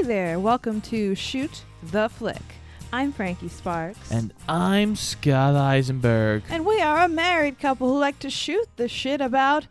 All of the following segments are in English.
there, welcome to Shoot the Flick. I'm Frankie Sparks. And I'm Scott Eisenberg. And we are a married couple who like to shoot the shit about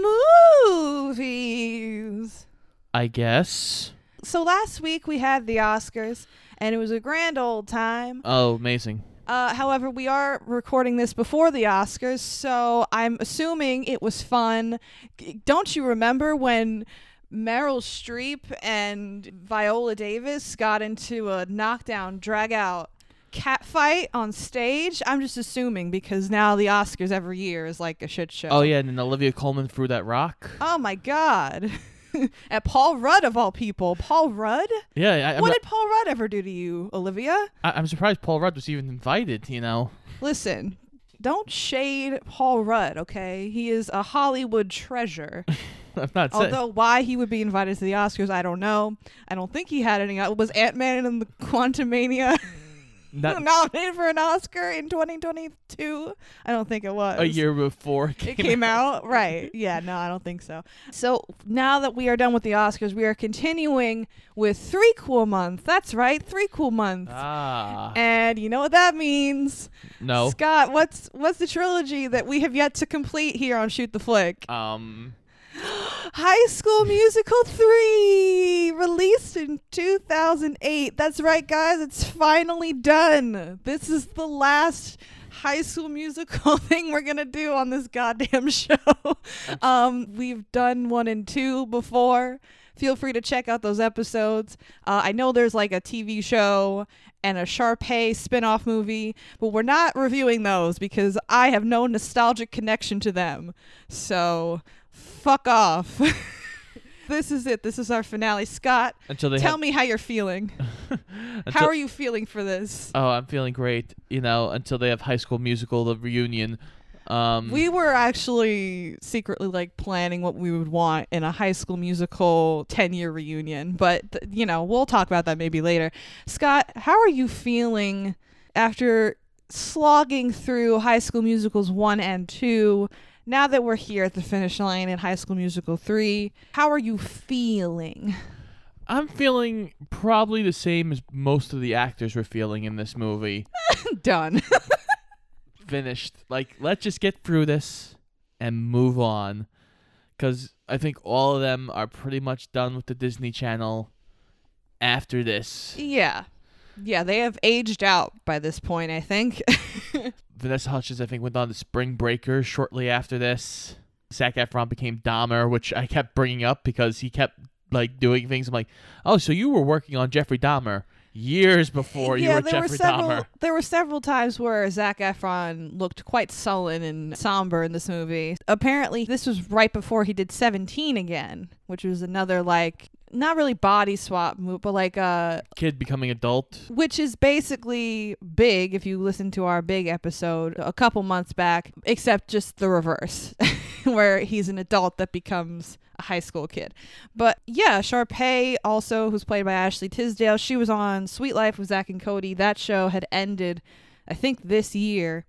movies. I guess. So last week we had the Oscars, and it was a grand old time. Oh, amazing. However, we are recording this before the Oscars, so I'm assuming it was fun. Don't you remember when Meryl Streep and Viola Davis got into a knockdown, drag-out cat fight on stage? I'm just assuming because now the Oscars every year is like a shit show. Oh, yeah, and then Olivia Colman threw that rock. Oh, my God. At Paul Rudd, of all people. Paul Rudd? Yeah. What did Paul Rudd ever do to you, Olivia? I'm surprised Paul Rudd was even invited, you know. Listen, don't shade Paul Rudd, okay? He is a Hollywood treasure. I'm not saying. Although why he would be invited to the Oscars, I don't know. I don't think he had any. Was Ant-Man and the Quantumania nominated for an Oscar in 2022? I don't think it was. A year before it came out? Right. Yeah, no, I don't think so. So now that we are done with the Oscars, we are continuing with 3 Cool Month. That's right, 3 Cool Month. Ah. And you know what that means? No. Scott, what's the trilogy that we have yet to complete here on Shoot the Flick? High School Musical 3, released in 2008. That's right, guys. It's finally done. This is the last High School Musical thing we're going to do on this goddamn show. We've done 1 and 2 before. Feel free to check out those episodes. I know there's like a TV show and a Sharpay spin-off movie, but we're not reviewing those because I have no nostalgic connection to them. So fuck off. This is it. This is our finale. Scott, tell me how you're feeling. How are you feeling for this? Oh, I'm feeling great, you know, until they have High School Musical, the reunion. We were actually secretly like planning what we would want in a High School Musical 10-year reunion, but you know, we'll talk about that maybe later. Scott, how are you feeling after slogging through High School Musicals 1 and 2? Now that we're here at the finish line in High School Musical 3, how are you feeling? I'm feeling probably the same as most of the actors were feeling in this movie. Done. Finished. Like, let's just get through this and move on. Because I think all of them are pretty much done with the Disney Channel after this. Yeah. Yeah, they have aged out by this point, I think. Vanessa Hudgens, I think, went on to Spring Breakers shortly after this. Zac Efron became Dahmer, which I kept bringing up because he kept like doing things. I'm like, oh, so you were working on Jeffrey Dahmer years before you were Jeffrey Dahmer. There were several times where Zac Efron looked quite sullen and somber in this movie. Apparently, this was right before he did 17 again, which was another like not really body swap move, but like a kid becoming adult, which is basically Big. If you listen to our Big episode a couple months back, except just the reverse, where he's an adult that becomes a high school kid. But yeah, Sharpay also, who's played by Ashley Tisdale, she was on Sweet Life with Zack and Cody. That show had ended, I think, this year.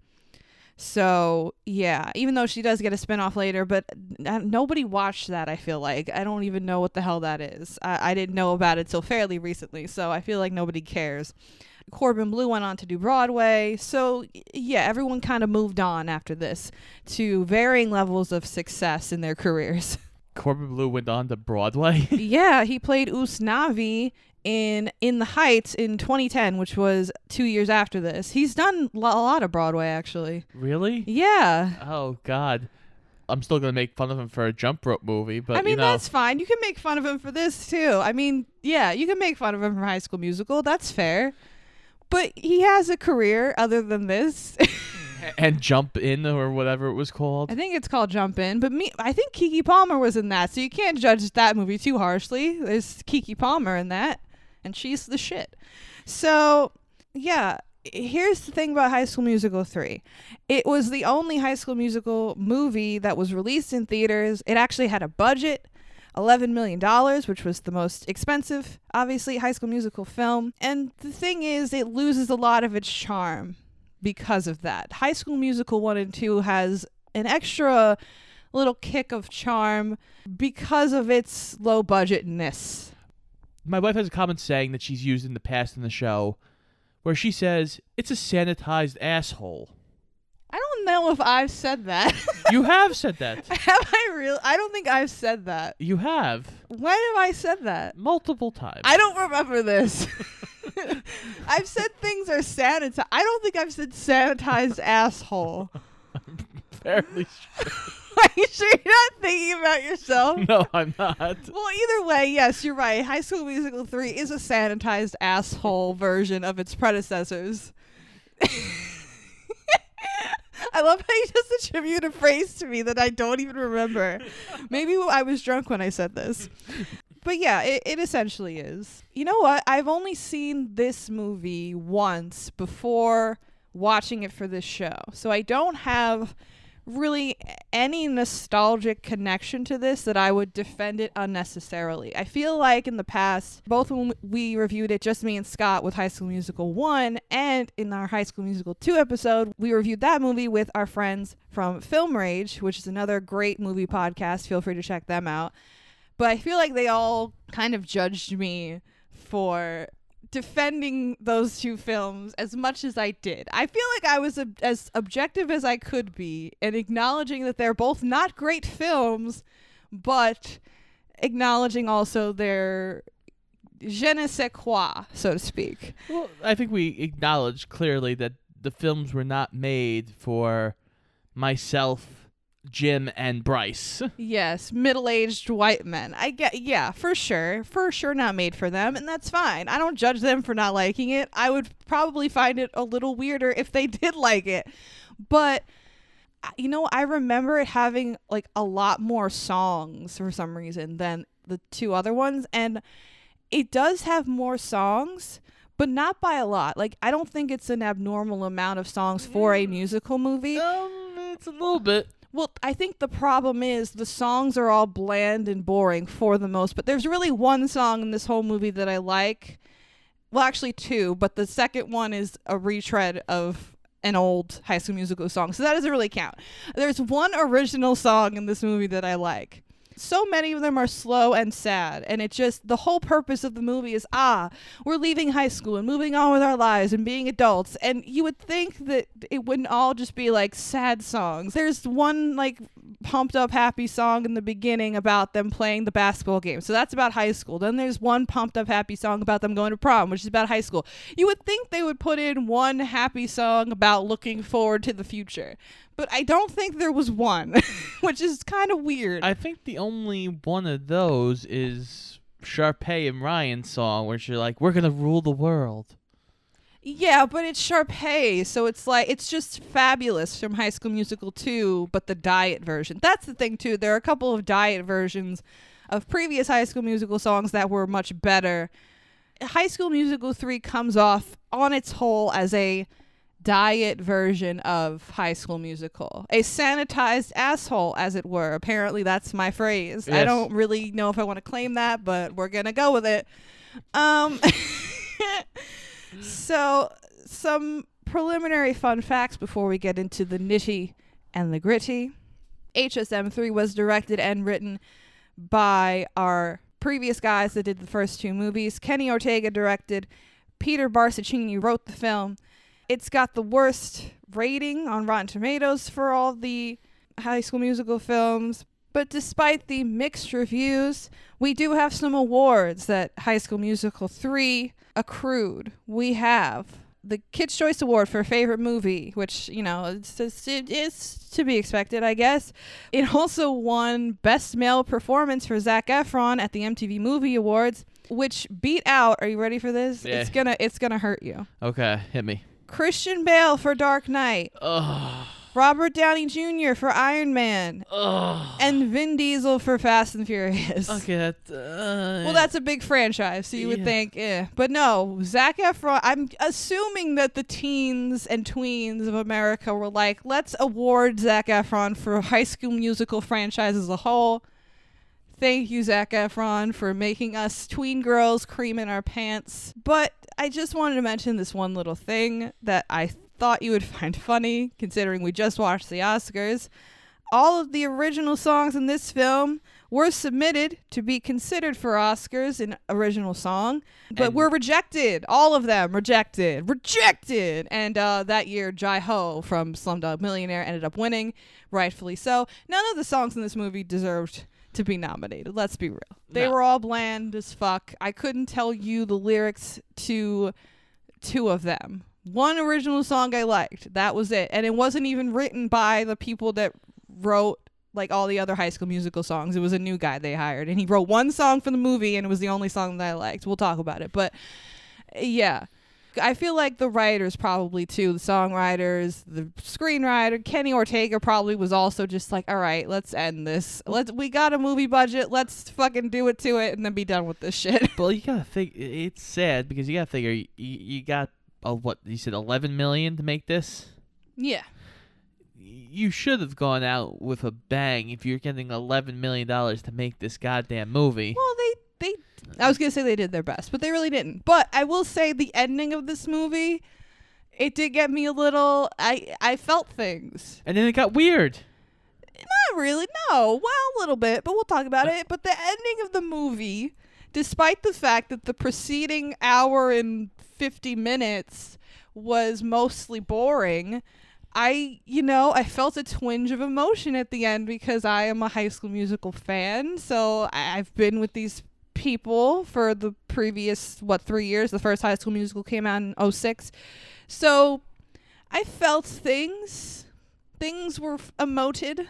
So, yeah, even though she does get a spinoff later, but nobody watched that, I feel like. I don't even know what the hell that is. I didn't know about it till fairly recently, so I feel like nobody cares. Corbin Bleu went on to do Broadway. So, yeah, everyone kind of moved on after this to varying levels of success in their careers. Corbin Bleu went on to Broadway? Yeah, he played Usnavi in the Heights in 2010, which was 2 years after this. He's done a lot of Broadway, actually. Really? Yeah. Oh, God. I'm still going to make fun of him for a Jump Rope movie, but I mean, you know. That's fine. You can make fun of him for this, too. I mean, yeah, you can make fun of him for High School Musical. That's fair. But he has a career other than this. And Jump In or whatever it was called. I think it's called Jump In, but I think Keke Palmer was in that, so you can't judge that movie too harshly. There's Keke Palmer in that, and she's the shit. So, yeah, here's the thing about High School Musical 3. It was the only High School Musical movie that was released in theaters. It actually had a budget, $11 million, which was the most expensive, obviously, High School Musical film. And the thing is, it loses a lot of its charm because of that. High School Musical 1 and 2 has an extra little kick of charm because of its low budgetness. My wife has a common saying that she's used in the past in the show where she says, it's a sanitized asshole. I don't know if I've said that. You have said that. Have I really? I don't think I've said that. You have. When have I said that? Multiple times. I don't remember this. I've said things are sanitized. I don't think I've said sanitized asshole. I'm fairly sure. Are you sure you're not thinking about yourself? No, I'm not. Well, either way, yes, you're right. High School Musical 3 is a sanitized asshole version of its predecessors. I love how you just attribute a phrase to me that I don't even remember. Maybe I was drunk when I said this. But yeah, it essentially is. You know what? I've only seen this movie once before watching it for this show. So I don't have really any nostalgic connection to this that I would defend it unnecessarily. I feel like in the past, both when we reviewed it, just me and Scott, with High School Musical 1, and in our High School Musical 2 episode, we reviewed that movie with our friends from Film Rage, which is another great movie podcast. Feel free to check them out. But I feel like they all kind of judged me for defending those two films as much as I did. I feel like I was as objective as I could be in acknowledging that they're both not great films, but acknowledging also their je ne sais quoi, so to speak. Well, I think we acknowledged clearly that the films were not made for myself, Jim, and Bryce. Yes, middle-aged white men. I get, yeah, for sure not made for them, and that's fine. I don't judge them for not liking it. I would probably find it a little weirder if they did like it. But, you know, I remember it having, like, a lot more songs for some reason than the two other ones, and it does have more songs, but not by a lot. Like, I don't think it's an abnormal amount of songs for a musical movie. It's a little bit. Well, I think the problem is the songs are all bland and boring for the most, but there's really one song in this whole movie that I like. Well, actually two, but the second one is a retread of an old High School Musical song, so that doesn't really count. There's one original song in this movie that I like. So many of them are slow and sad, and it just, the whole purpose of the movie is, we're leaving high school and moving on with our lives and being adults, and you would think that it wouldn't all just be like sad songs. There's one like pumped up happy song in the beginning about them playing the basketball game, so that's about high school. Then there's one pumped up happy song about them going to prom, which is about high school. You would think they would put in one happy song about looking forward to the future, but I don't think there was one, which is kind of weird. I think the only one of those is Sharpay and Ryan's song, where she's like, we're going to rule the world. Yeah, but it's Sharpay, so it's like, it's just Fabulous from High School Musical 2, but the diet version. That's the thing, too. There are a couple of diet versions of previous High School Musical songs that were much better. High School Musical 3 comes off on its whole as a diet version of High School Musical. A sanitized asshole, as it were. Apparently that's my phrase. Yes. I don't really know if I want to claim that, but we're gonna go with it. So some preliminary fun facts before we get into the nitty and the gritty. HSM3 was directed and written by our previous guys that did the first two movies. Kenny Ortega directed. Peter Barsaccini wrote the film. It's got the worst rating on Rotten Tomatoes for all the High School Musical films. But despite the mixed reviews, we do have some awards that High School Musical 3 accrued. We have the Kids' Choice Award for Favorite Movie, which, you know, it is to be expected, I guess. It also won Best Male Performance for Zac Efron at the MTV Movie Awards, which beat out, are you ready for this? Yeah. It's gonna hurt you. Okay, hit me. Christian Bale for Dark Knight. Ugh. Robert Downey Jr. for Iron Man. Ugh. And Vin Diesel for Fast and Furious. Okay, well, that's a big franchise, so you would think, But no, Zac Efron, I'm assuming that the teens and tweens of America were like, let's award Zac Efron for High School Musical franchise as a whole. Thank you, Zac Efron, for making us tween girls cream in our pants. But I just wanted to mention this one little thing that I thought you would find funny, considering we just watched the Oscars. all of the original songs in this film were submitted to be considered for Oscars in original song, but were rejected. All of them rejected. And that year, Jai-Ho from Slumdog Millionaire ended up winning, rightfully so. None of the songs in this movie deserved to be nominated. Let's be real. They were all bland as fuck. I couldn't tell you the lyrics to 2 of them. One original song I liked. That was it. And it wasn't even written by the people that wrote like all the other High School Musical songs. It was a new guy they hired, and he wrote one song for the movie, and it was the only song that I liked. We'll talk about it, but yeah, I feel like the writers probably too, the songwriters, the screenwriter, Kenny Ortega probably was also just like, all right, let's end this. We got a movie budget. Let's fucking do it to it and then be done with this shit. Well, you gotta think it's sad because you gotta figure you got what you said, 11 million to make this. Yeah. You should have gone out with a bang if you're getting $11 million to make this goddamn movie. Well, they I was going to say they did their best, but they really didn't. But I will say the ending of this movie, it did get me a little, I felt things. And then it got weird. Not really, no. Well, a little bit, but we'll talk about it. But the ending of the movie, despite the fact that the preceding hour and 50 minutes was mostly boring, I felt a twinge of emotion at the end because I am a High School Musical fan. So I've been with these people for the previous, 3 years. The first High School Musical came out in 2006. So I felt things. Things were emoted.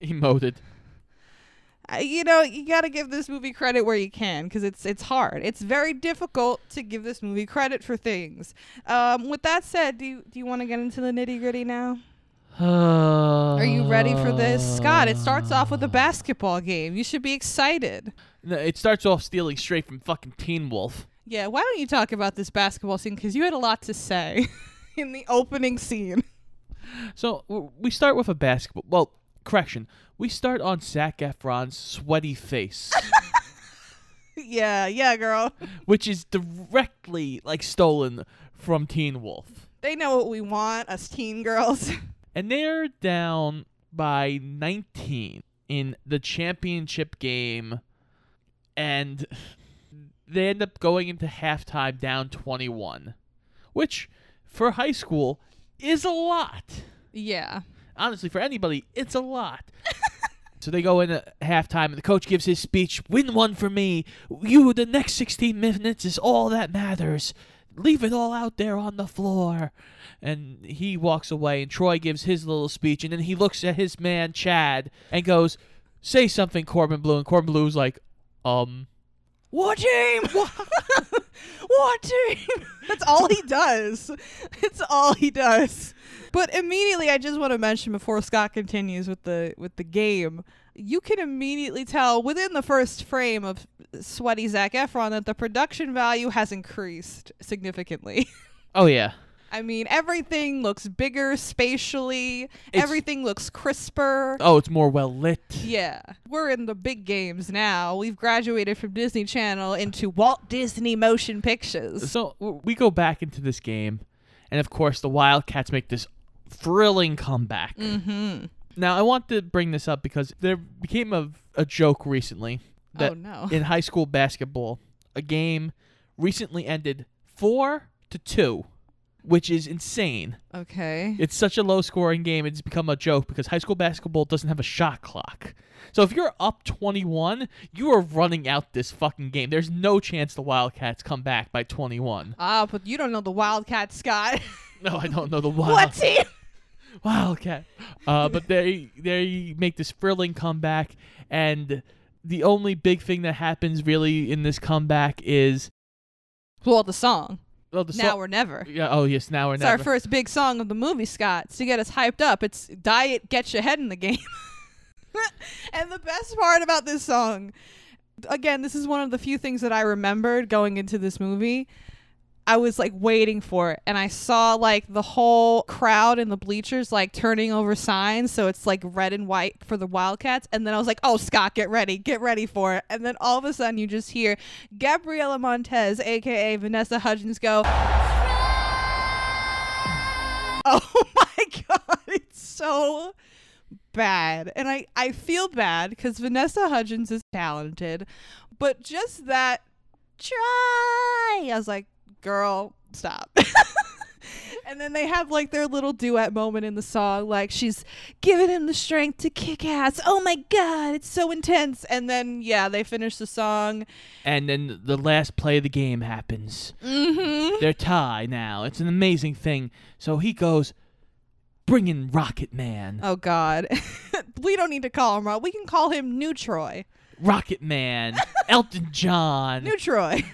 You got to give this movie credit where you can because it's hard. It's very difficult to give this movie credit for things. With that said, do you want to get into the nitty-gritty now? Are you ready for this? Scott, it starts off with a basketball game. You should be excited. No, it starts off stealing straight from fucking Teen Wolf. Yeah, why don't you talk about this basketball scene because you had a lot to say in the opening scene. So we start with a basketball. Well, correction. We start on Zac Efron's sweaty face. Yeah, girl. Which is directly, stolen from Teen Wolf. They know what we want, us teen girls. And they're down by 19 in the championship game. And they end up going into halftime down 21. Which, for high school, is a lot. Yeah. Honestly, for anybody, it's a lot. So they go into halftime, and the coach gives his speech, "Win one for me. The next 16 minutes is all that matters. Leave it all out there on the floor." And he walks away, and Troy gives his little speech, and then he looks at his man, Chad, and goes, "Say something, Corbin Bleu." And Corbin Bleu's like, "What team?" What team? That's all he does. It's all he does. But immediately, I just want to mention before Scott continues with the game, you can immediately tell within the first frame of sweaty Zac Efron that the production value has increased significantly. Oh, yeah. I mean, everything looks bigger spatially. Everything looks crisper. Oh, it's more well lit. Yeah. We're in the big games now. We've graduated from Disney Channel into Walt Disney Motion Pictures. So we go back into this game, and of course the Wildcats make this thrilling comeback. Mm-hmm. Now, I want to bring this up because there became a joke recently that in high school basketball, a game recently ended 4-2. Which is insane. Okay. It's such a low-scoring game, it's become a joke because high school basketball doesn't have a shot clock. So if you're up 21, you are running out this fucking game. There's no chance the Wildcats come back by 21. But you don't know the Wildcats, Scott. No, I don't know the What team? Wildcat. But they make this thrilling comeback, and the only big thing that happens really in this comeback is... Well, the song. Well, Now or Never. Yeah. Oh, yes. Now or Never. It's our first big song of the movie, Scott. To get us hyped up, it's Diet Get Your Head in the Game. And the best part about this song, again, this is one of the few things that I remembered going into this movie. I was waiting for it, and I saw the whole crowd in the bleachers turning over signs, so it's red and white for the Wildcats, and then I was like, oh, Scott, get ready for it. And then all of a sudden you just hear Gabriela Montez, aka Vanessa Hudgens, go, oh my god, it's so bad. And I feel bad because Vanessa Hudgens is talented, but just that try, I was like, girl, stop. And then they have like their little duet moment in the song, like she's giving him the strength to kick ass. Oh my God, it's so intense. And then, yeah, they finish the song. And then the last play of the game happens. Mm-hmm. They're tied now. It's an amazing thing. So he goes, bring in Rocket Man. Oh God. We don't need to call him Rock. We can call him New Troy. Rocket Man. Elton John. New Troy.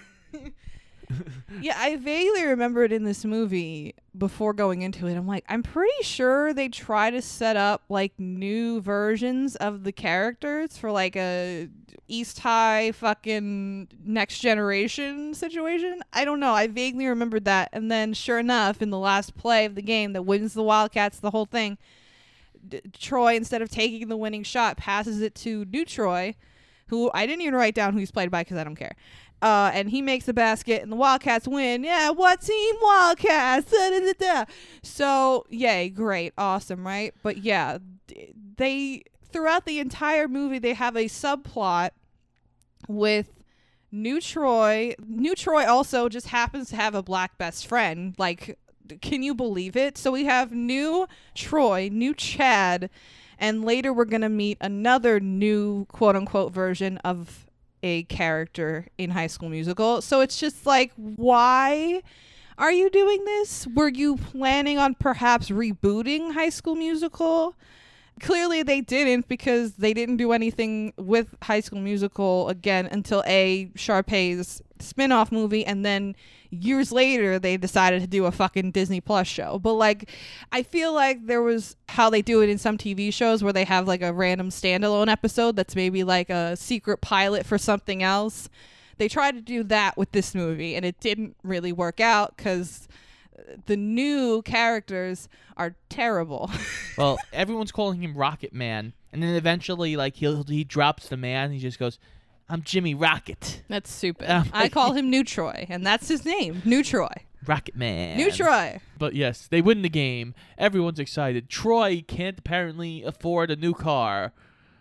Yeah, I vaguely remember it in this movie before going into it. I'm like, I'm pretty sure they try to set up like new versions of the characters for like a East High fucking Next Generation situation. I don't know. I vaguely remembered that. And then sure enough, in the last play of the game that wins the Wildcats, the whole thing, Troy, instead of taking the winning shot, passes it to New Troy, who I didn't even write down who he's played by because I don't care. And he makes the basket, and the Wildcats win. Yeah, what team? Wildcats. Da, da, da, da. So, yay, great, awesome, right? But yeah, they throughout the entire movie, they have a subplot with New Troy. New Troy also just happens to have a black best friend. Like, can you believe it? So we have New Troy, New Chad, and later we're going to meet another new quote-unquote version of a character in High School Musical. So it's just like, why are you doing this? Were you planning on perhaps rebooting High School Musical? Clearly they didn't, because they didn't do anything with High School Musical again until Sharpay's spin-off movie, and then years later they decided to do a fucking Disney Plus show. But like, I feel like there was how they do it in some TV shows where they have like a random standalone episode that's maybe like a secret pilot for something else. They tried to do that with this movie, and it didn't really work out because the new characters are terrible. Well, everyone's calling him Rocket Man, and then eventually, like, he drops the man. He just goes, I'm Jimmy Rocket. That's stupid. I call him New Troy, and that's his name, New Troy. Rocket Man. New Troy. But yes, they win the game. Everyone's excited. Troy can't apparently afford a new car.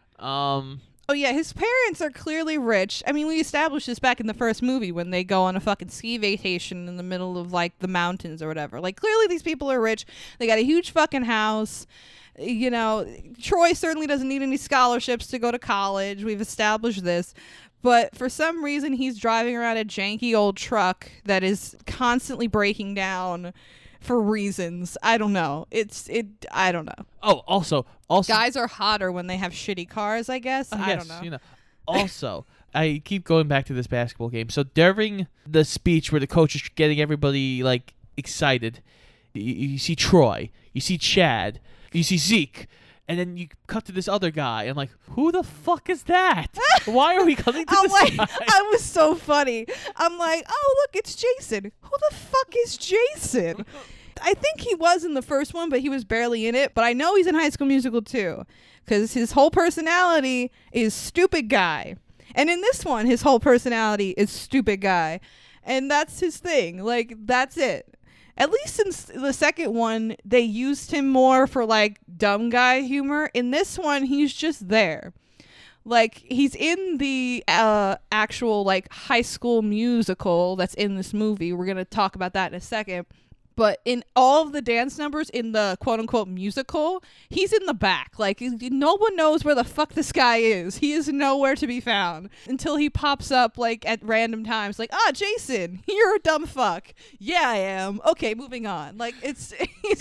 Oh yeah, his parents are clearly rich. I mean, we established this back in the first movie when they go on a fucking ski vacation in the middle of like the mountains or whatever. Like, clearly these people are rich. They got a huge fucking house. You know, Troy certainly doesn't need any scholarships to go to college. We've established this. But for some reason, he's driving around a janky old truck that is constantly breaking down for reasons. I don't know. I don't know. Oh, also, guys are hotter when they have shitty cars, I guess. I don't know. You know. Also, I keep going back to this basketball game. So during the speech where the coach is getting everybody like excited, you see Troy, you see Chad, you see Zeke, and then you cut to this other guy. I'm like, who the fuck is that? Why are we cutting to this guy? I was so funny. I'm like, oh, look, it's Jason. Who the fuck is Jason? I think he was in the first one, but he was barely in it. But I know he's in High School Musical too, because his whole personality is stupid guy. And in this one, his whole personality is stupid guy. And that's his thing. Like, that's it. At least in the second one, they used him more for, like, dumb guy humor. In this one, he's just there. Like, he's in the actual, like, High School Musical that's in this movie. We're going to talk about that in a second. But in all of the dance numbers in the quote-unquote musical, he's in the back. Like, no one knows where the fuck this guy is. He is nowhere to be found until he pops up, like, at random times. Like, Jason, you're a dumb fuck. Yeah, I am. Okay, moving on. Like, he's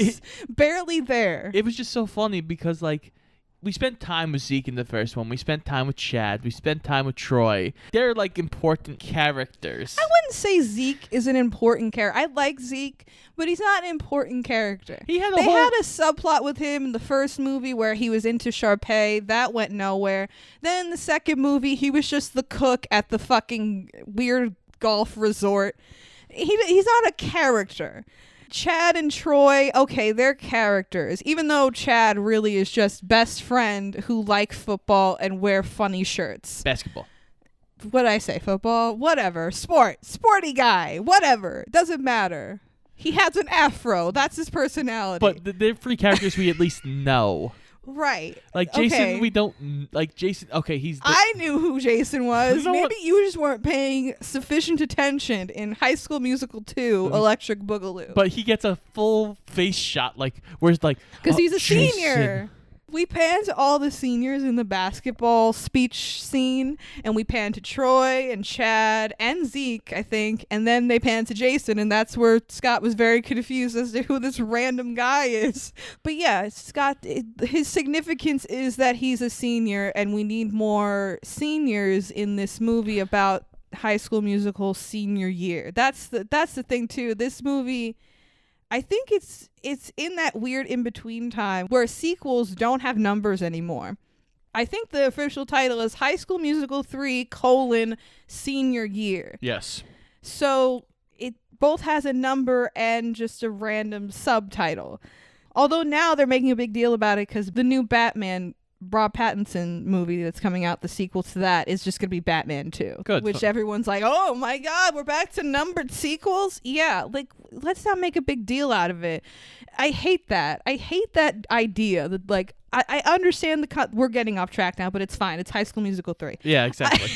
barely there. It was just so funny because, like, we spent time with Zeke in the first one. We spent time with Chad. We spent time with Troy. They're, like, important characters. I wouldn't say Zeke is an important character. I like Zeke, but he's not an important character. They had a subplot with him in the first movie where he was into Sharpay. That went nowhere. Then in the second movie, he was just the cook at the fucking weird golf resort. He's not a character. Chad and Troy, okay, they're characters, even though Chad really is just best friend who like football and wear funny shirts. Basketball. What'd I say? Football? Whatever. Sporty guy. Whatever. Doesn't matter. He has an afro. That's his personality. But they're three characters we at least know. Right. Like Jason, okay. we don't like Jason. Okay, I knew who Jason was. You know Maybe you just weren't paying sufficient attention in High School Musical 2, Electric Boogaloo. But he gets a full face shot, like where's like because he's a Jason. senior. We pan to all the seniors in the basketball speech scene, and we pan to Troy and Chad and Zeke, I think, and then they pan to Jason, and that's where Scott was very confused as to who this random guy is. But yeah, Scott, his significance is that he's a senior, and we need more seniors in this movie about High School Musical senior year. That's the thing too. This movie, I think it's in that weird in-between time where sequels don't have numbers anymore. I think the official title is High School Musical 3: senior year. Yes. So it both has a number and just a random subtitle. Although now they're making a big deal about it because the new Batman Rob Pattinson movie that's coming out, the sequel to that, is just going to be Batman 2. Good. Which everyone's like, oh my God, we're back to numbered sequels? Yeah, like, let's not make a big deal out of it. I hate that. I hate that idea that, like, I understand we're getting off track now, but it's fine. It's High School Musical 3. Yeah, exactly.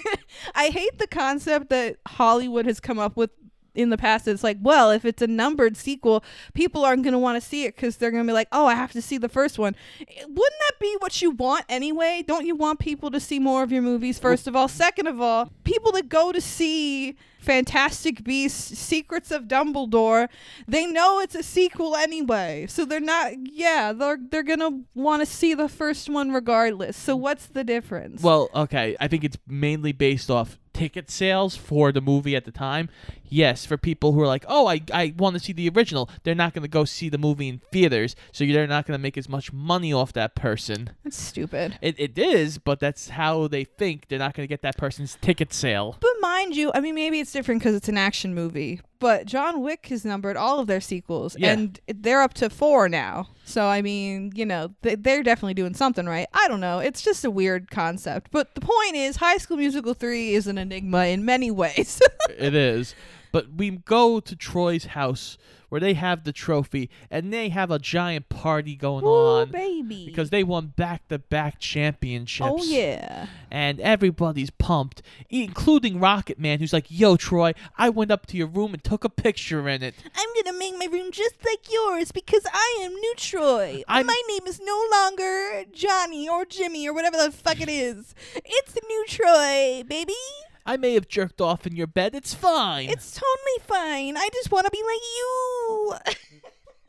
I hate the concept that Hollywood has come up with in the past. It's like, well, if it's a numbered sequel, people aren't going to want to see it because they're going to be like, oh, I have to see the first one. Wouldn't that be what you want anyway? Don't you want people to see more of your movies, first of all? Second of all, people that go to see Fantastic Beasts, Secrets of Dumbledore, they know it's a sequel anyway. So they're not, they're going to want to see the first one regardless. So what's the difference? Well, okay, I think it's mainly based off ticket sales for the movie at the time. Yes, for people who are like, oh, I want to see the original, they're not going to go see the movie in theaters, so they're not going to make as much money off that person. That's stupid. It is, but that's how they think. They're not going to get that person's ticket sale. But mind you, I mean, maybe it's different because it's an action movie, but John Wick has numbered all of their sequels, and they're up to 4 now. So, I mean, you know, they're definitely doing something right. I don't know. It's just a weird concept. But the point is, High School Musical 3 is an enigma in many ways. It is. But we go to Troy's house where they have the trophy, and they have a giant party going on. Baby. Because they won back-to-back championships. Oh, yeah. And everybody's pumped, including Rocket Man, who's like, yo, Troy, I went up to your room and took a picture in it. I'm going to make my room just like yours because I am new Troy. My name is no longer Johnny or Jimmy or whatever the fuck it is. It's the new Troy, baby. I may have jerked off in your bed. It's fine. It's totally fine. I just want to be like you.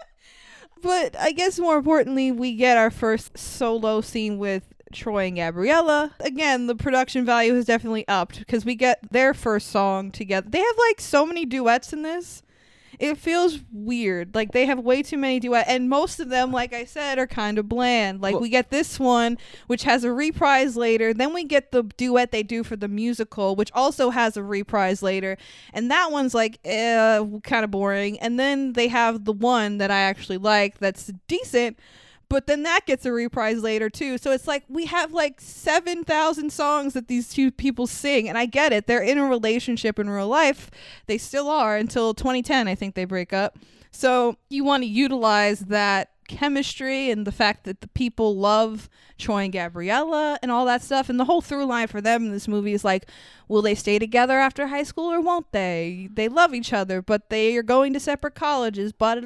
But I guess more importantly, we get our first solo scene with Troy and Gabriella. Again, the production value has definitely upped because we get their first song together. They have like so many duets in this. It feels weird. Like they have way too many duets, and most of them, like I said, are kind of bland. Like we get this one, which has a reprise later. Then we get the duet they do for the musical, which also has a reprise later. And that one's like kind of boring. And then they have the one that I actually like that's decent, but then that gets a reprise later too. So it's like we have like 7,000 songs that these two people sing. And I get it. They're in a relationship in real life. They still are until 2010, I think they break up. So you want to utilize that chemistry and the fact that the people love Troy and Gabriella and all that stuff. And the whole through line for them in this movie is like, will they stay together after high school or won't they? They love each other, but they are going to separate colleges. But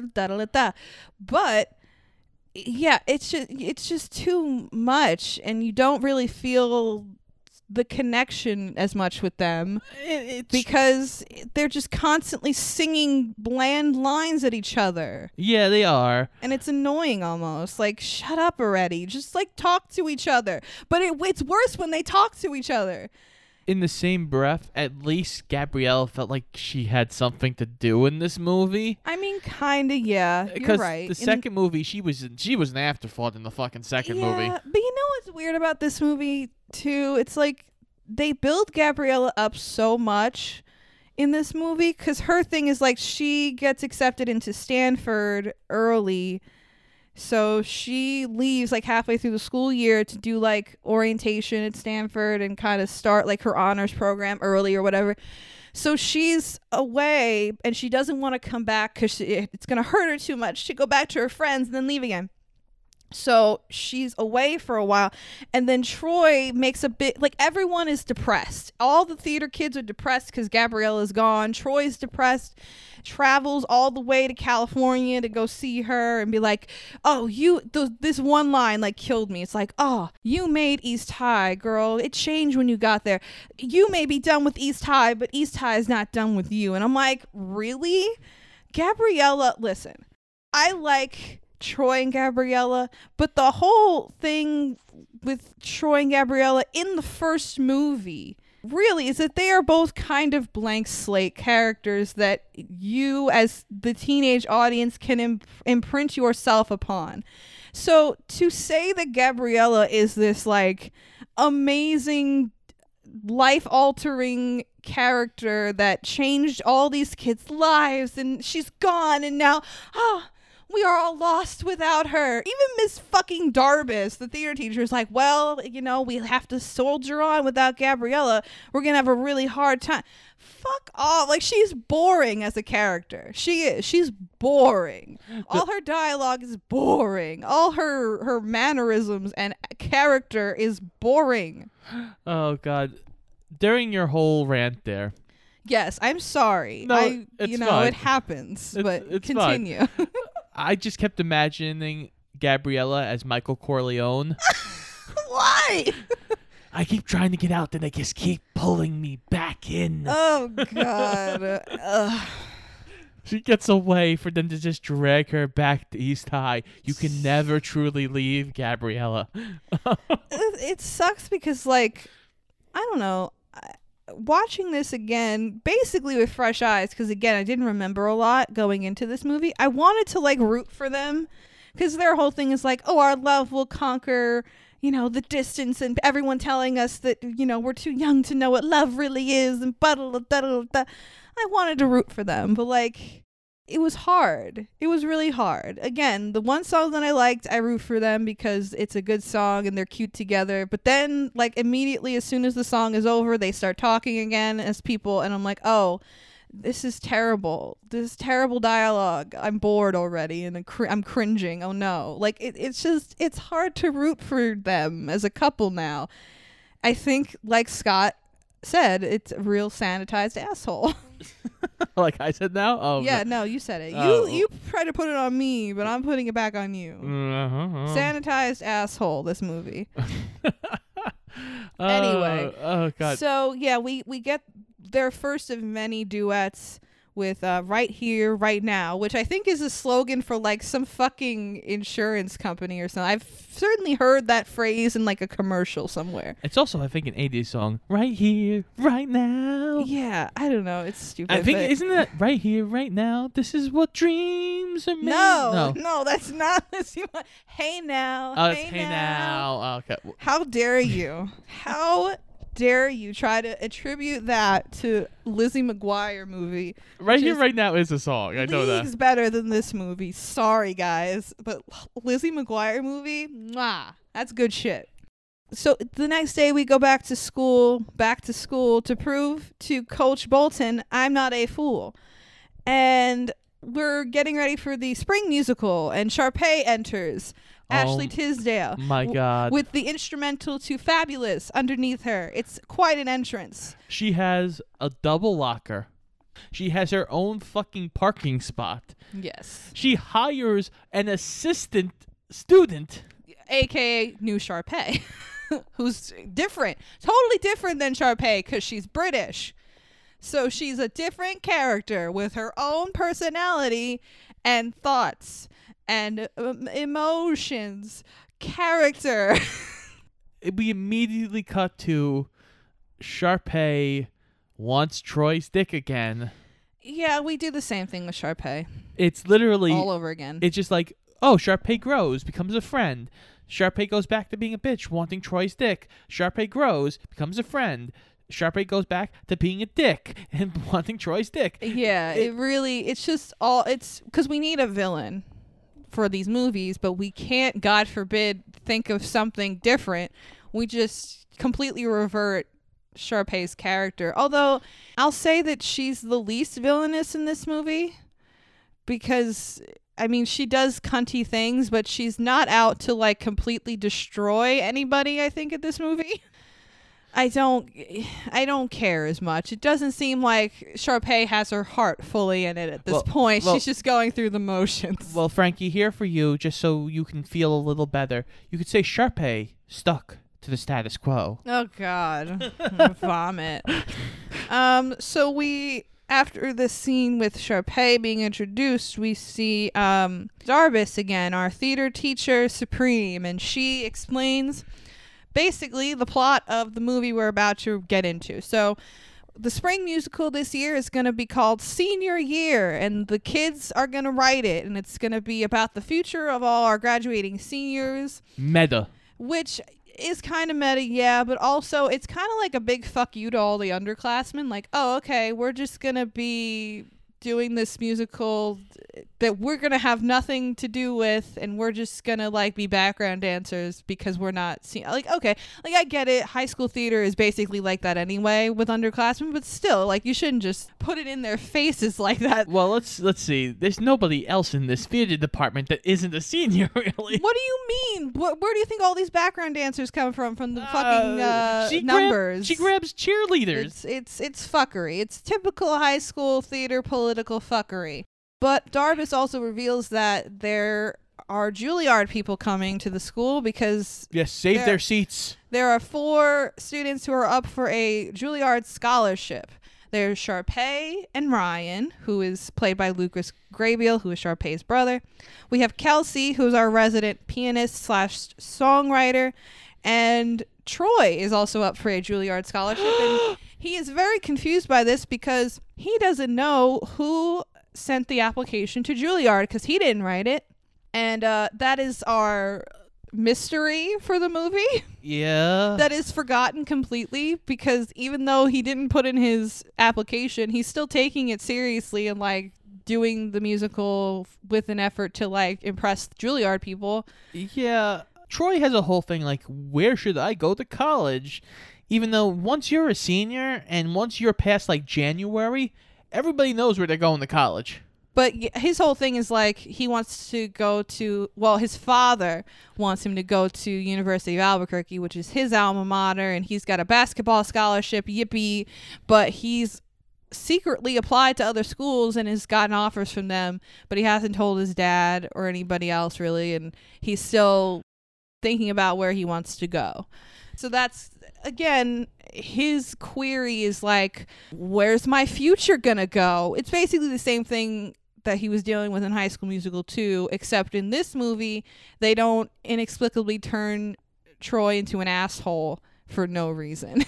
yeah, it's just too much, and you don't really feel the connection as much with them because they're just constantly singing bland lines at each other. Yeah, they are. And it's annoying almost. Like, shut up already. Just, like, talk to each other. But it's worse when they talk to each other. In the same breath, at least Gabrielle felt like she had something to do in this movie. I mean, kind of, yeah. You're right. The second movie, she was an afterthought in the fucking second movie. But you know what's weird about this movie, too? It's like they build Gabriella up so much in this movie because her thing is like she gets accepted into Stanford early. So she leaves like halfway through the school year to do like orientation at Stanford and kind of start like her honors program early or whatever. So she's away and she doesn't want to come back because it's going to hurt her too much to go back to her friends and then leave again. So she's away for a while, and then Troy makes a bit, like, everyone is depressed. All the theater kids are depressed because Gabriella's gone. Troy's depressed, travels all the way to California to go see her and be like, oh, this one line, like, killed me. It's like, oh, you made East High, girl. It changed when you got there. You may be done with East High, but East High is not done with you. And I'm like, really? Gabriella, listen, I like Troy and Gabriella, but the whole thing with Troy and Gabriella in the first movie really is that they are both kind of blank slate characters that you as the teenage audience can imprint yourself upon. So to say that Gabriella is this like amazing life-altering character that changed all these kids' lives and she's gone and now we are all lost without her. Even Miss fucking Darbus, the theater teacher, is like, well, we have to soldier on without Gabriella. We're going to have a really hard time. Fuck off. Like, she's boring as a character. She is. She's boring. All her dialogue is boring. All her mannerisms and character is boring. Oh, God. During your whole rant there. Yes, I'm sorry. No, it's fine. It happens, but it's continue. I just kept imagining Gabriella as Michael Corleone. Why? I keep trying to get out, then they just keep pulling me back in. Oh, God. She gets away for them to just drag her back to East High. You can never truly leave Gabriella. It sucks because, like, I don't know. Watching this again, basically with fresh eyes, because again, I didn't remember a lot going into this movie. I wanted to like root for them because their whole thing is like, oh, our love will conquer, the distance, and everyone telling us that, we're too young to know what love really is, and I wanted to root for them, but like, it was hard. It was really hard. Again, the one song that I liked, I root for them because it's a good song and they're cute together. But then, like, immediately as soon as the song is over, they start talking again as people. And I'm like, oh, this is terrible. This is terrible dialogue. I'm bored already and I'm cringing. Oh, no. Like, it's hard to root for them as a couple now. I think, like Scott said, it's a real sanitized asshole. Like I said now? Oh yeah, no, you said it. Oh. You try to put it on me, but I'm putting it back on you. Sanitized asshole, this movie. Anyway. Oh, God. So, yeah, we get their first of many duets with Right Here, Right Now, which I think is a slogan for like some fucking insurance company or something. I've certainly heard that phrase in like a commercial somewhere. It's also, I think, an 80s song. Right here, right now. Yeah, I don't know. It's stupid. I think, isn't that right here, right now? This is what dreams are made. No, that's not. Hey now. Oh, it's Hey Now. Oh, okay. How dare you? How dare you try to attribute that to Lizzie McGuire movie? Right Here, Right Now is a song. I know that. Leagues better than this movie. Sorry, guys. But Lizzie McGuire movie, mwah, that's good shit. So the next day we go back to school to prove to Coach Bolton I'm not a fool. And we're getting ready for the spring musical, and Sharpay enters. Ashley Tisdale. My God. With the instrumental to Fabulous underneath her. It's quite an entrance. She has a double locker. She has her own fucking parking spot. Yes. She hires an assistant student. AKA New Sharpay. Who's different. Totally different than Sharpay because she's British. So she's a different character with her own personality and thoughts. And emotions, character. We immediately cut to Sharpay wants Troy's dick again. Yeah, we do the same thing with Sharpay. It's literally all over again. It's just like, oh, Sharpay grows, becomes a friend. Sharpay goes back to being a bitch, wanting Troy's dick. Sharpay grows, becomes a friend. Sharpay goes back to being a dick and wanting Troy's dick. Yeah, it's just all, it's because we need a villain for these movies, but we can't, God forbid, think of something different. We just completely revert Sharpay's character. Although I'll say that she's the least villainous in this movie because I mean, she does cunty things, but she's not out to like completely destroy anybody, I think, in this movie. I don't care as much. It doesn't seem like Sharpay has her heart fully in it at this point. She's just going through the motions. Well, Frankie, here for you, just so you can feel a little better. You could say Sharpay stuck to the status quo. Oh, God. Vomit. So we, after this scene with Sharpay being introduced, we see Darbus again, our theater teacher supreme, and she explains basically the plot of the movie we're about to get into. So the spring musical this year is going to be called Senior Year, and the kids are going to write it, and it's going to be about the future of all our graduating seniors. Meta. Which is kind of meta, yeah, but also it's kind of like a big fuck you to all the underclassmen. Like, oh, okay, we're just going to be doing this musical that we're gonna have nothing to do with, and we're just gonna like be background dancers because we're not like, okay, like I get it, high school theater is basically like that anyway with underclassmen, but still, like, you shouldn't just put it in their faces like that. Well, let's see, there's nobody else in this theater department that isn't a senior, really. What do you mean? Where do you think all these background dancers come from the fucking numbers? She grabs cheerleaders. It's fuckery. It's typical high school theater political fuckery. But Darbus also reveals that there are Juilliard people coming to the school because... Yes, save their seats. There are 4 students who are up for a Juilliard scholarship. There's Sharpay and Ryan, who is played by Lucas Grabeel, who is Sharpay's brother. We have Kelsey, who's our resident pianist/songwriter. And Troy is also up for a Juilliard scholarship. And he is very confused by this because he doesn't know who sent the application to Juilliard because he didn't write it. And that is our mystery for the movie. Yeah. That is forgotten completely because even though he didn't put in his application, he's still taking it seriously and like doing the musical with an effort to like impress Juilliard people. Yeah. Troy has a whole thing like, where should I go to college? Even though once you're a senior and once you're past like January, everybody knows where they're going to college. But his whole thing is like he wants to go to, well, his father wants him to go to University of Albuquerque, which is his alma mater, and he's got a basketball scholarship, yippee, but he's secretly applied to other schools and has gotten offers from them, but he hasn't told his dad or anybody else really, and he's still thinking about where he wants to go. So that's, again, his query is like, where's my future gonna go? It's basically the same thing that he was dealing with in High School Musical 2, except in this movie, they don't inexplicably turn Troy into an asshole for no reason.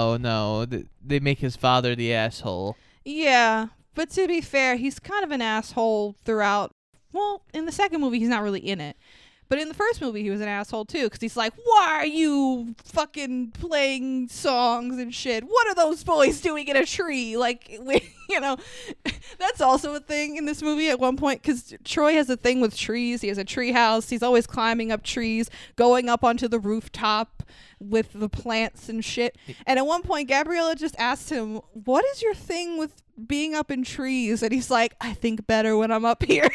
No. They make his father the asshole. Yeah, but to be fair, he's kind of an asshole throughout. Well, in the second movie, he's not really in it. But in the first movie, he was an asshole, too, because he's like, why are you fucking playing songs and shit? What are those boys doing in a tree? Like, you know, that's also a thing in this movie at one point, because Troy has a thing with trees. He has a tree house. He's always climbing up trees, going up onto the rooftop with the plants and shit. And at one point, Gabriella just asked him, what is your thing with being up in trees? And he's like, I think better when I'm up here.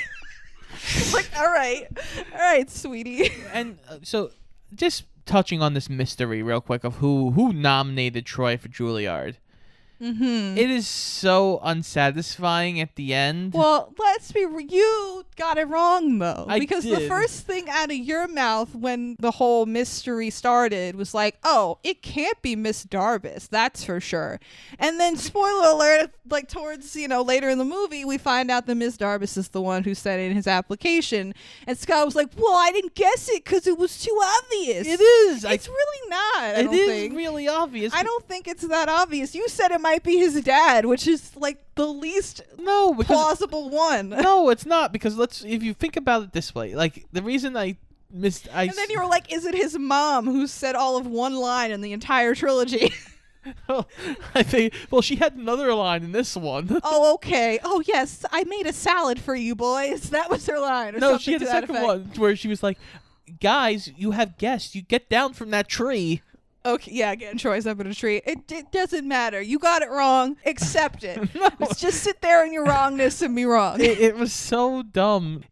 It's like, all right, sweetie. And so, just touching on this mystery real quick of who nominated Troy for Juilliard. Mm-hmm. It is so unsatisfying at the end. Well, let's be you got it wrong though, because did. The first thing out of your mouth when the whole mystery started was like, "Oh, it can't be Miss Darbus, that's for sure." And then, spoiler alert, like towards later in the movie, we find out that Miss Darbus is the one who sent in his application, and Scott was like, "Well, I didn't guess it because it was too obvious." It is. It's really not. It is really obvious. I don't think it's that obvious. You said it might be his dad, which is like the least plausible one. No, it's not, because if you think about it this way, like the reason and then you were like, is it his mom who said all of one line in the entire trilogy? Well, I think, she had another line in this one. Oh, okay. Oh, yes, I made a salad for you boys. That was her line. No, she had a second one where she was like, guys, you have guests. You get down from that tree. Okay, yeah, again, Troy's up in a tree. It doesn't matter. You got it wrong. Accept it. No. Let's just sit there in your wrongness and be wrong. It was so dumb.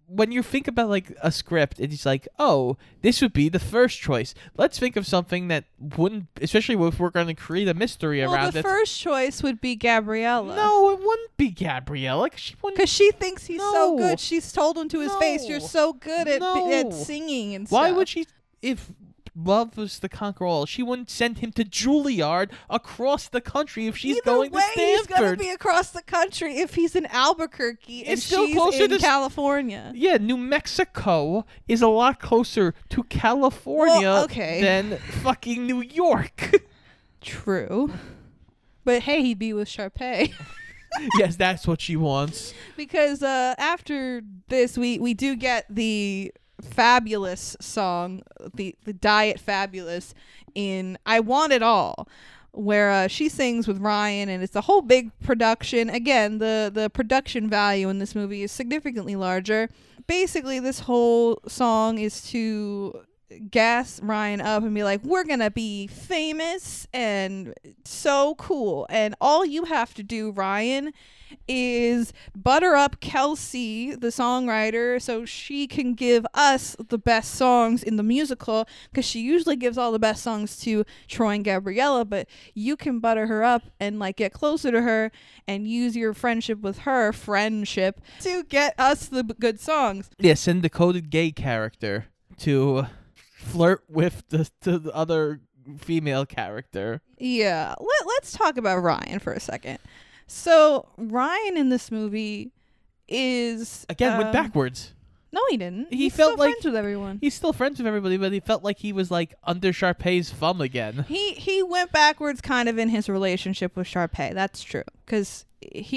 when you think about like a script, it's like, oh, this would be the first choice. Let's think of something that wouldn't, especially if we're going to create a mystery around it. The first choice would be Gabriella. No, it wouldn't be Gabriella. Because she thinks he's so good. She's told him to his face, you're so good at singing and stuff. Why would she, if love was the conquer all, she wouldn't send him to Juilliard across the country if she's going to Stanford. He's going to be across the country if he's in Albuquerque and still she's closer in California. Yeah, New Mexico is a lot closer to California than fucking New York. True. But hey, he'd be with Sharpay. Yes, that's what she wants. Because after this, we do get the Fabulous song, the Diet Fabulous in I Want It All, where she sings with Ryan, and it's a whole big production. Again, the production value in this movie is significantly larger. Basically, this whole song is to gas Ryan up and be like, we're gonna be famous and so cool, and all you have to do, Ryan, is butter up Kelsey, the songwriter, so she can give us the best songs in the musical, because she usually gives all the best songs to Troy and Gabriella, but you can butter her up and like get closer to her and use your friendship with her to get us the good songs. Yeah, send the coded gay character to flirt with the other female character. Yeah, let's talk about Ryan for a second. So Ryan in this movie is went backwards. No, he didn't. He's felt still like friends with everyone. He's still friends with everybody, but he felt like he was like under Sharpay's thumb again. He went backwards kind of in his relationship with Sharpay. That's true, because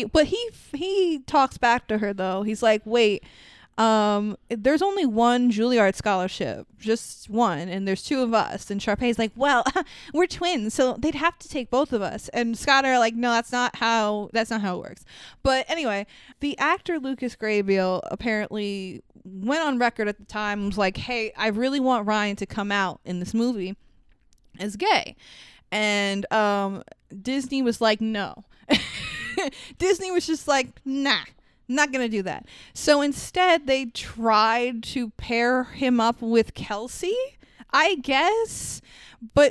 he talks back to her though. He's like, wait. There's only one Juilliard scholarship, just one, and there's two of us. And Sharpay's like, well, we're twins, so they'd have to take both of us. And Scott are like, no, that's not how it works. But anyway, the actor Lucas Grabeel apparently went on record at the time and was like, hey, I really want Ryan to come out in this movie as gay. And Disney was like, no. Disney was just like, nah. Not gonna do that. So instead, they tried to pair him up with Kelsey, I guess. But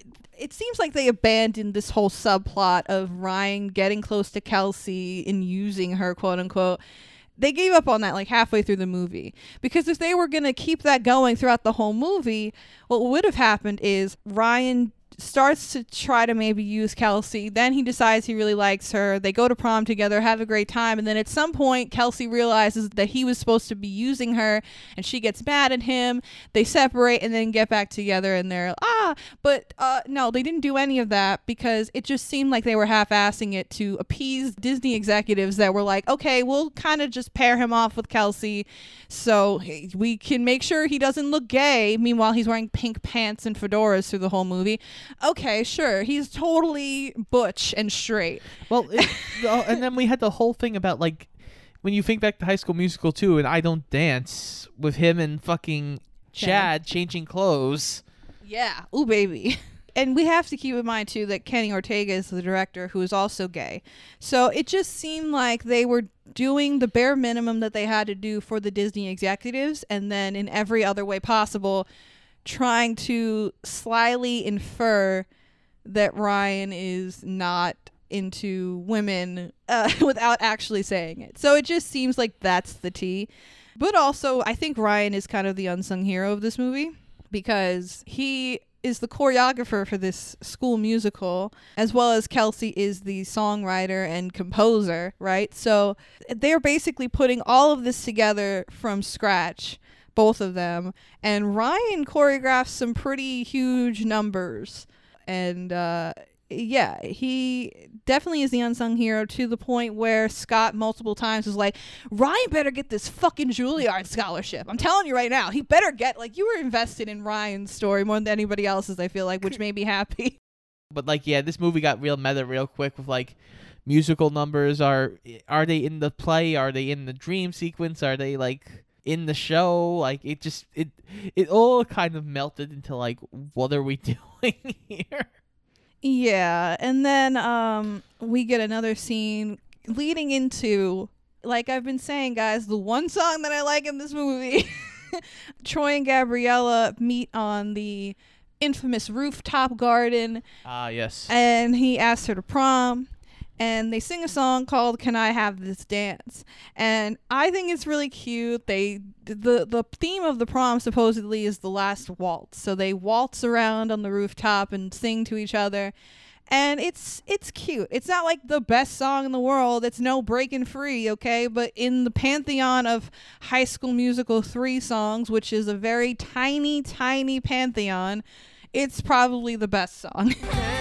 it seems like they abandoned this whole subplot of Ryan getting close to Kelsey and using her, quote unquote. They gave up on that like halfway through the movie. Because if they were gonna keep that going throughout the whole movie, what would have happened is Ryan starts to try to maybe use Kelsey, then he decides he really likes her, they go to prom together, have a great time, and then at some point Kelsey realizes that he was supposed to be using her and she gets mad at him, they separate and then get back together, and they're but no, they didn't do any of that, because it just seemed like they were half-assing it to appease Disney executives that were like, okay, we'll kind of just pair him off with Kelsey so we can make sure he doesn't look gay, meanwhile he's wearing pink pants and fedoras through the whole movie. Okay, sure. He's totally butch and straight. Well, and then we had the whole thing about, like, when you think back to High School Musical 2 and I Don't Dance, with him and fucking Chad changing clothes. Yeah. Ooh, baby. And we have to keep in mind, too, that Kenny Ortega is the director, who is also gay. So it just seemed like they were doing the bare minimum that they had to do for the Disney executives, and then in every other way possible trying to slyly infer that Ryan is not into women without actually saying it. So it just seems like that's the tea. But also, I think Ryan is kind of the unsung hero of this movie, because he is the choreographer for this school musical, as well as Kelsey is the songwriter and composer, right? So they're basically putting all of this together from scratch, both of them, and Ryan choreographs some pretty huge numbers, and yeah, he definitely is the unsung hero, to the point where Scott multiple times was like, Ryan better get this fucking Juilliard scholarship. I'm telling you right now, he better get, like, you were invested in Ryan's story more than anybody else's, I feel like, which made me happy. But like, yeah, this movie got real meta real quick with like musical numbers. Are they in the play? Are they in the dream sequence? Are they like in the show? Like, it all kind of melted into like, what are we doing here? Yeah, and then we get another scene leading into Like I've been saying, guys, the one song that I like in this movie, Troy and Gabriella meet on the infamous rooftop garden. Yes. And he asks her to prom. And they sing a song called "Can I Have This Dance?" And I think it's really cute. The theme of the prom supposedly is the last waltz. So they waltz around on the rooftop and sing to each other. And it's cute. It's not like the best song in the world. It's no Breakin' Free, okay? But in the pantheon of High School Musical 3 songs, which is a very tiny, tiny pantheon, it's probably the best song.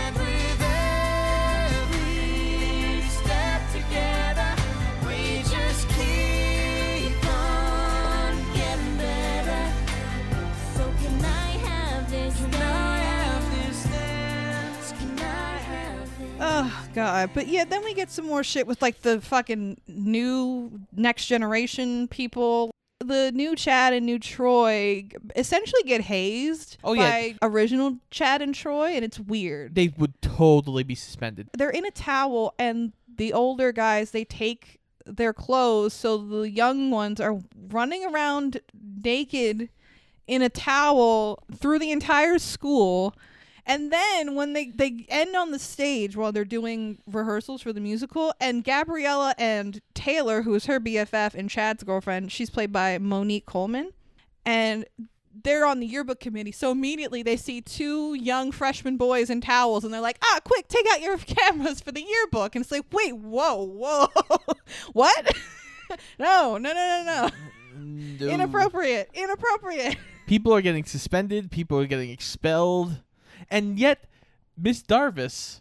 Oh, God. But yeah, then we get some more shit with like the fucking new next generation people. The new Chad and new Troy essentially get hazed by original Chad and Troy, and it's weird. They would totally be suspended. They're in a towel, and the older guys, they take their clothes, so the young ones are running around naked in a towel through the entire school. And then when they end on the stage while they're doing rehearsals for the musical, and Gabriella and Taylor, who is her BFF and Chad's girlfriend, she's played by Monique Coleman, and they're on the yearbook committee. So immediately they see two young freshman boys in towels, and they're like, quick, take out your cameras for the yearbook. And it's like, wait, whoa. What? No. Inappropriate. People are getting suspended. People are getting expelled. And yet, Miss Darbus,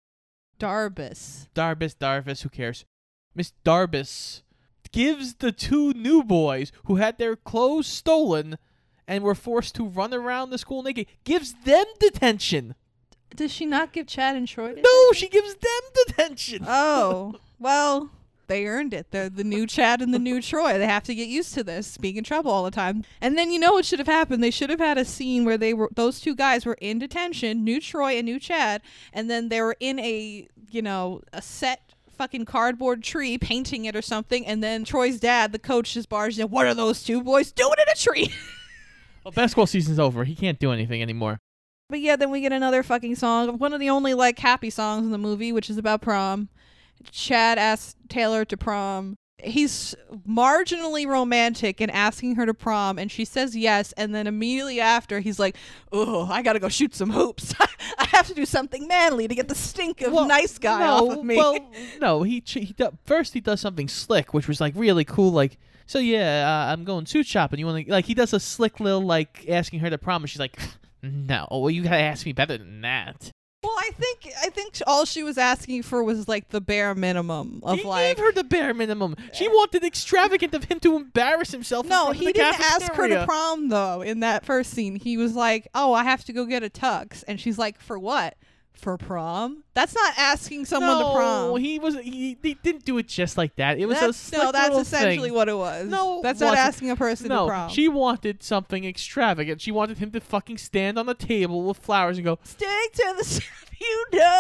who cares? Miss Darbus gives the two new boys who had their clothes stolen and were forced to run around the school naked, gives them detention. Does she not give Chad and Troy detention? No, she gives them detention. Oh, well, they earned it. They're the new Chad and the new Troy. They have to get used to this, being in trouble all the time. And then you know what should have happened? They should have had a scene where those two guys were in detention, new Troy and new Chad, and then they were in a set fucking cardboard tree painting it or something, and then Troy's dad, the coach, just barged in, what are those two boys doing in a tree? Well, basketball season's over. He can't do anything anymore. But yeah, then we get another fucking song, one of the only like happy songs in the movie, which is about prom. Chad asks Taylor to prom. He's marginally romantic in asking her to prom, and she says yes, and then immediately after he's like, oh, I gotta go shoot some hoops. I have to do something manly to get the stink of nice guy off of me. Well, no, first he does something slick, which was like really cool, like, so yeah, I'm going suit shopping. You want to, like, he does a slick little, like, asking her to prom, and she's like, no, well, you gotta ask me better than that. Well, I think all she was asking for was like the bare minimum of he gave her the bare minimum. She wanted extravagant of him to embarrass himself. No, he didn't ask her to prom though. In that first scene, he was like, "Oh, I have to go get a tux," and she's like, "For what? For prom? That's not asking someone to prom." No, he didn't do it just like that. It was a slick little that's essentially thing. what it was. No, that's not asking a person to prom. She wanted something extravagant. She wanted him to fucking stand on the table with flowers and go, "Stick to the stuff you know."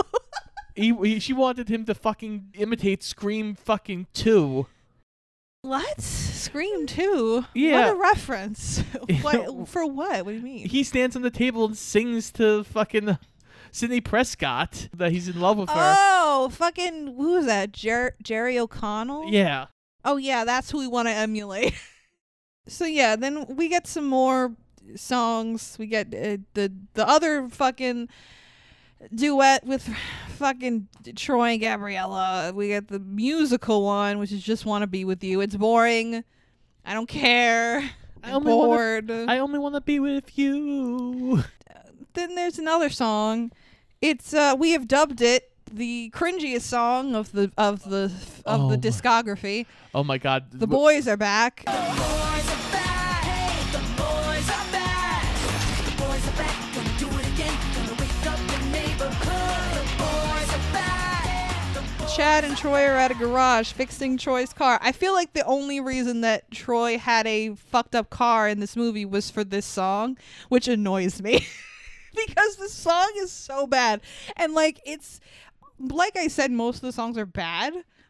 She wanted him to fucking imitate Scream fucking 2. What? Scream 2? Yeah. What a reference. For what? What do you mean? He stands on the table and sings to fucking Sidney Prescott that he's in love with her. Oh, fucking, who is that? Jerry O'Connell? Yeah. Oh, yeah, that's who we want to emulate. So, yeah, then we get some more songs. We get the other fucking duet with fucking Troy and Gabriella. We get the musical one, which is Just Want to Be With You. It's boring. I don't care. I'm bored. I only want to be with you. Then there's another song. It's we have dubbed it the cringiest song of the discography. Oh my God! The boys are back. The boys are back. Hey, the boys are back. The boys are back. Gonna do it again. Gonna wake up the neighborhood. The boys are back. Chad and Troy are at a garage fixing Troy's car. I feel like the only reason that Troy had a fucked up car in this movie was for this song, which annoys me. Because the song is so bad. And like, it's like I said, most of the songs are bad,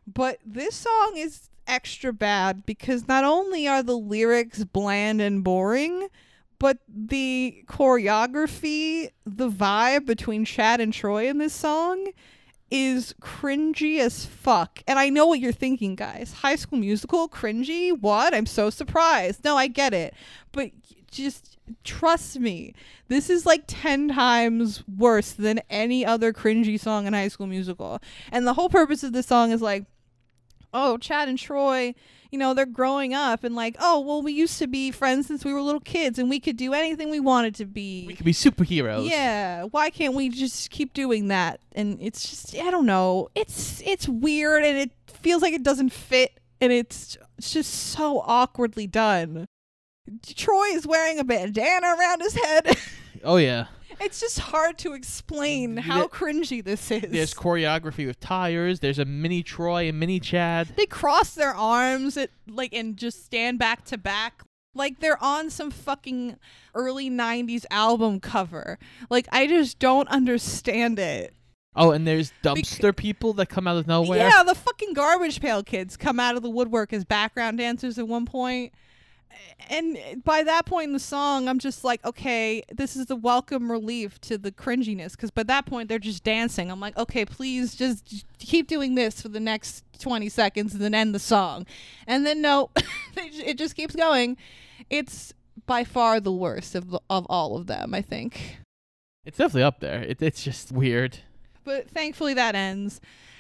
But this song is extra bad because not only are the lyrics bland and boring, but the choreography, the vibe between Chad and Troy in this song is cringy as fuck. And I know what you're thinking, guys. High School Musical, cringy? What? I'm so surprised. No, I get it. But just trust me. This is like 10 times worse than any other cringy song in High School Musical. And the whole purpose of this song is like, oh, Chad and Troy, you know, they're growing up and like, oh, well, we used to be friends since we were little kids and we could do anything we wanted to be. We could be superheroes. Yeah. Why can't we just keep doing that? And it's just, I don't know. It's weird and it feels like it doesn't fit and it's just so awkwardly done. Troy is wearing a bandana around his head. Oh, yeah. It's just hard to explain how cringy this is. There's choreography with tires. There's a mini Troy and mini Chad. They cross their arms and just stand back to back. Like they're on some fucking early 90s album cover. Like, I just don't understand it. Oh, and there's dumpster people that come out of nowhere. Yeah, the fucking Garbage Pail Kids come out of the woodwork as background dancers at one point. And by that point in the song, I'm just like, okay, this is the welcome relief to the cringiness. Because by that point, they're just dancing. I'm like, okay, please just keep doing this for the next 20 seconds and then end the song. And then, no, it just keeps going. It's by far the worst of all of them, I think. It's definitely up there. It's just weird. But thankfully that ends.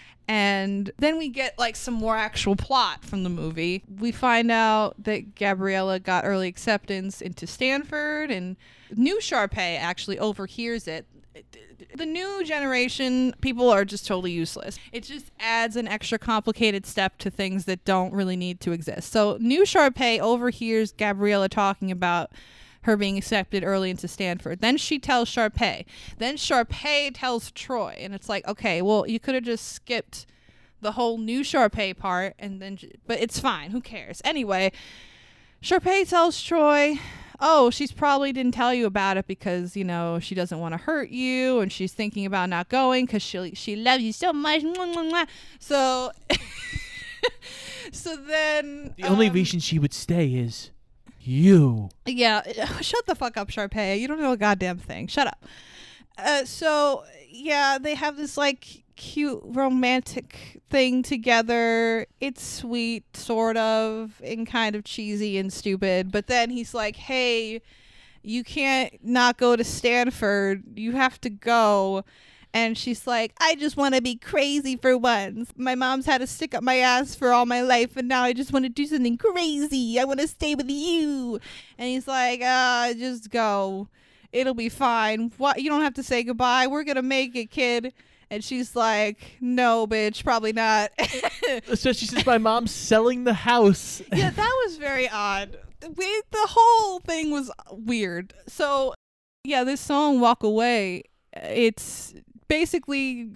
And then we get like some more actual plot from the movie. We find out that Gabriella got early acceptance into Stanford and new Sharpay actually overhears it. The new generation, people are just totally useless. It just adds an extra complicated step to things that don't really need to exist. So new Sharpay overhears Gabriella talking about her being accepted early into Stanford. Then she tells Sharpay. Then Sharpay tells Troy. And it's like, okay, well, you could have just skipped the whole new Sharpay part. But it's fine. Who cares? Anyway, Sharpay tells Troy, oh, she's probably didn't tell you about it because, you know, she doesn't want to hurt you. And she's thinking about not going because she loves you so much. So, so then... The only reason she would stay is... you. Yeah, shut the fuck up, Sharpay. You don't know a goddamn thing. Shut up. So, yeah, they have this, like, cute romantic thing together. It's sweet, sort of, and kind of cheesy and stupid. But then he's like, hey, you can't not go to Stanford. You have to go. And she's like, I just want to be crazy for once. My mom's had a stick up my ass for all my life, and now I just want to do something crazy. I want to stay with you. And he's like, just go. It'll be fine. What? You don't have to say goodbye. We're going to make it, kid. And she's like, no, bitch, probably not. Especially since my mom's selling the house. Yeah, that was very odd. The whole thing was weird. So, yeah, this song, Walk Away, it's... basically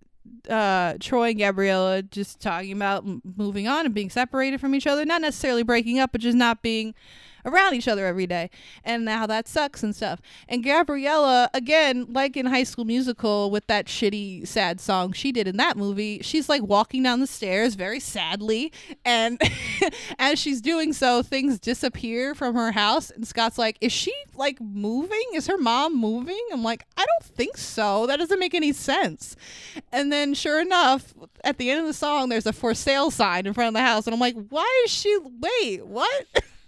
Troy and Gabriella just talking about moving on and being separated from each other, not necessarily breaking up, but just not being around each other every day, and how that sucks and stuff. And Gabriella, again, like in High School Musical with that shitty sad song she did in that movie, she's like walking down the stairs very sadly, and as she's doing so, things disappear from her house, and Scott's like, is she like moving? Is her mom moving? I'm like, I don't think so. That doesn't make any sense. And then sure enough, at the end of the song, there's a for sale sign in front of the house, and I'm like, why is she, wait, what?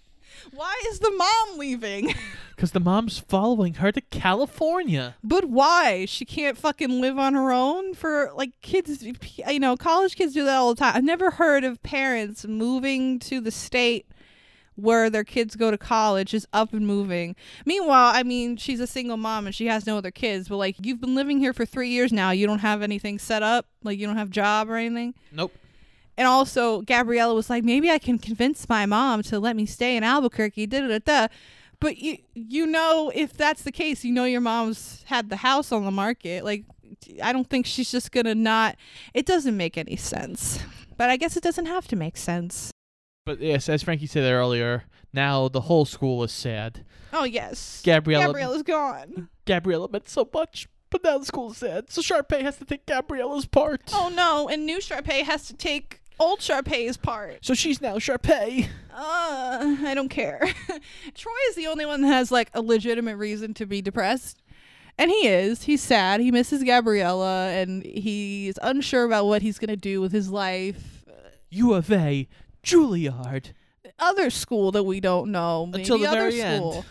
Why is the mom leaving? Because the mom's following her to California. But why? She can't fucking live on her own? For, like, kids, you know, college kids do that all the time. I've never heard of parents moving to the state where their kids go to college, just up and moving. Meanwhile, I mean, she's a single mom and she has no other kids. But, like, you've been living here for 3 years now. You don't have anything set up? Like, you don't have a job or anything? Nope. And also, Gabriella was like, maybe I can convince my mom to let me stay in Albuquerque, da-da-da-da. But you know, if that's the case, you know your mom's had the house on the market. Like, I don't think she's just going to not... It doesn't make any sense. But I guess it doesn't have to make sense. But yes, as Frankie said earlier, now the whole school is sad. Oh, yes. Gabriella's gone. Gabriella meant so much. But now the school's sad, so Sharpay has to take Gabriella's part. Oh, no. And new Sharpay has to take old Sharpay's part. So she's now Sharpay. I don't care. Troy is the only one that has like a legitimate reason to be depressed. And he is. He's sad. He misses Gabriella and he's unsure about what he's going to do with his life. U of A, Juilliard. Other school that we don't know. Maybe Until the other very school.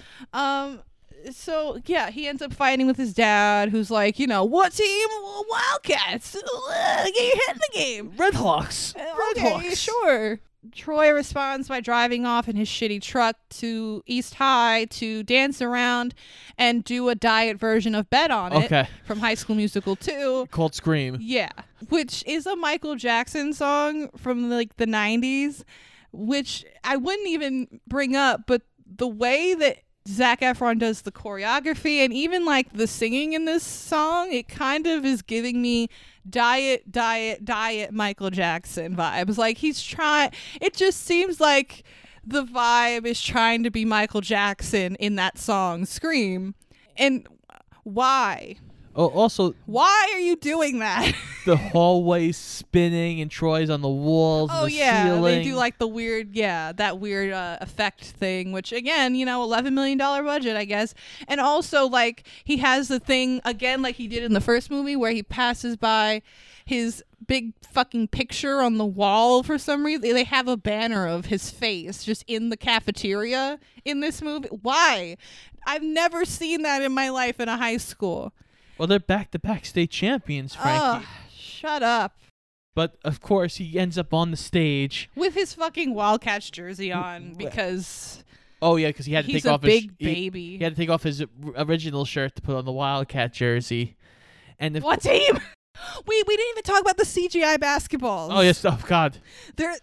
So, yeah, he ends up fighting with his dad, who's like, you know, what team? Wildcats. Get your head in the game. Redhawks. Okay, Redhawks. sure. Troy responds by driving off in his shitty truck to East High to dance around and do a diet version of Bet on It Okay. from High School Musical 2. Called Scream. Yeah, which is a Michael Jackson song from like the 90s, which I wouldn't even bring up, but the way that Zac Efron does the choreography and even like the singing in this song, it kind of is giving me diet Michael Jackson vibes. Like he's trying, it just seems like the vibe is trying to be Michael Jackson in that song Scream. And why? Oh, also Why are you doing that? the hallway spinning and Troy's on the walls. Oh and the yeah, ceiling. they do like the weird, that weird effect thing, which again, you know, $11 million budget, I guess. And also like he has the thing again, like he did in the first movie, where he passes by his big fucking picture on the wall for some reason. They have a banner of his face just in the cafeteria in this movie. Why? I've never seen that in my life in a high school. Well, they're back-to-back state champions, Frankie. Shut up. But of course, he ends up on the stage. With his fucking Wildcats jersey on because Oh yeah, because he had to he's take a off big his baby. He had to take off his original shirt to put on the Wildcat jersey. And if, What team? We didn't even talk about the CGI basketballs. Oh yes, oh god. There's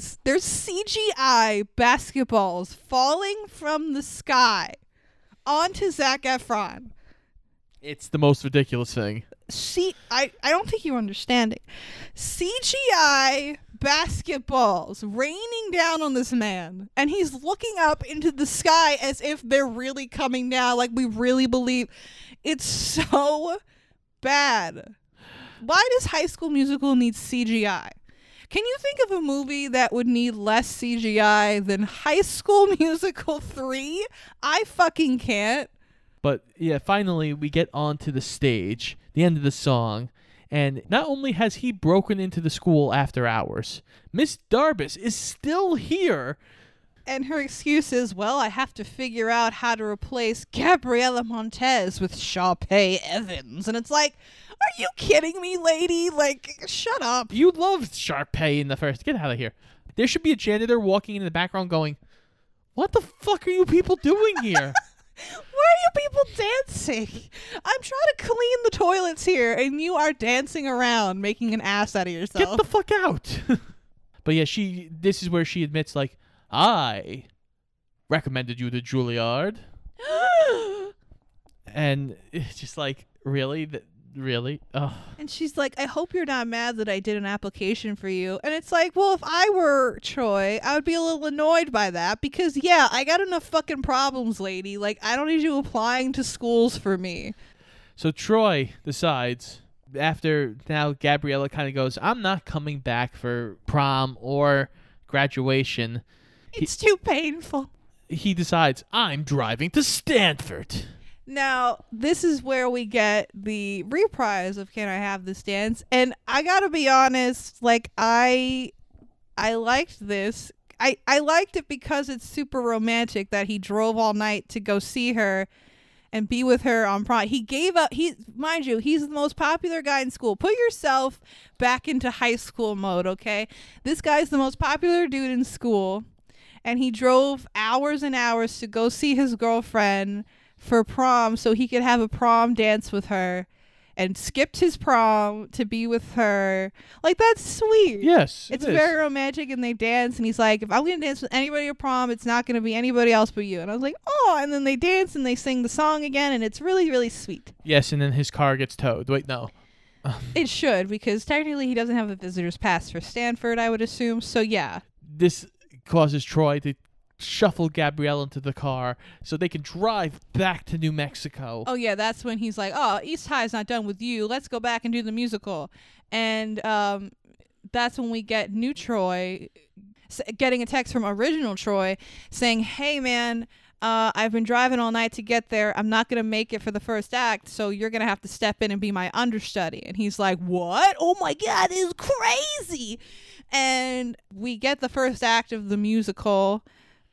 CGI basketballs falling from the sky onto Zac Efron. It's the most ridiculous thing. I don't think you're understanding. CGI basketballs raining down on this man, and he's looking up into the sky as if they're really coming down, like we really believe. It's so bad. Why does High School Musical need CGI? Can you think of a movie that would need less CGI than High School Musical 3? I fucking can't. But yeah, finally we get onto the stage, the end of the song, and not only has he broken into the school after hours, Miss Darbus is still here. And her excuse is, well, I have to figure out how to replace Gabriella Montez with Sharpay Evans. And it's like, are you kidding me, lady? Like, shut up. You loved Sharpay in the first. Get out of here. There should be a janitor walking in the background going, what the fuck are you people doing here? Why are you people dancing? I'm trying to clean the toilets here, and you are dancing around, making an ass out of yourself. Get the fuck out. But yeah, this is where she admits, like, I recommended you to Juilliard. And it's just like, really? Really? Ugh. And she's like, I hope you're not mad that I did an application for you. And it's like, well, if I were Troy, I would be a little annoyed by that because, yeah, I got enough fucking problems, lady. Like, I don't need you applying to schools for me. So Troy decides, after now Gabriella kind of goes, I'm not coming back for prom or graduation. It's too painful. He decides, I'm driving to Stanford. Now, this is where we get the reprise of Can I Have This Dance? And I gotta be honest, like, I liked this. I liked it because it's super romantic that he drove all night to go see her and be with her on prom. He gave up. Mind you, he's the most popular guy in school. Put yourself back into high school mode, okay? This guy's the most popular dude in school, and he drove hours and hours to go see his girlfriend for prom so he could have a prom dance with her, and skipped his prom to be with her. Like, that's sweet. Yes, It's it is. very romantic, and they dance, and he's like, if I'm going to dance with anybody at prom, it's not going to be anybody else but you. And I was like, oh, and then they dance, and they sing the song again, and it's really, really sweet. Yes, and then his car gets towed. Wait, no. It should, because technically he doesn't have a visitor's pass for Stanford, I would assume. So, yeah. This causes Troy to shuffle Gabrielle into the car so they can drive back to New Mexico. Oh, yeah, that's when he's like, oh, East High's not done with you. Let's go back and do the musical. And that's when we get new Troy getting a text from original Troy saying, hey, man, I've been driving all night to get there. I'm not going to make it for the first act, so you're going to have to step in and be my understudy. And he's like, what? Oh, my God, this is crazy. And we get the first act of the musical,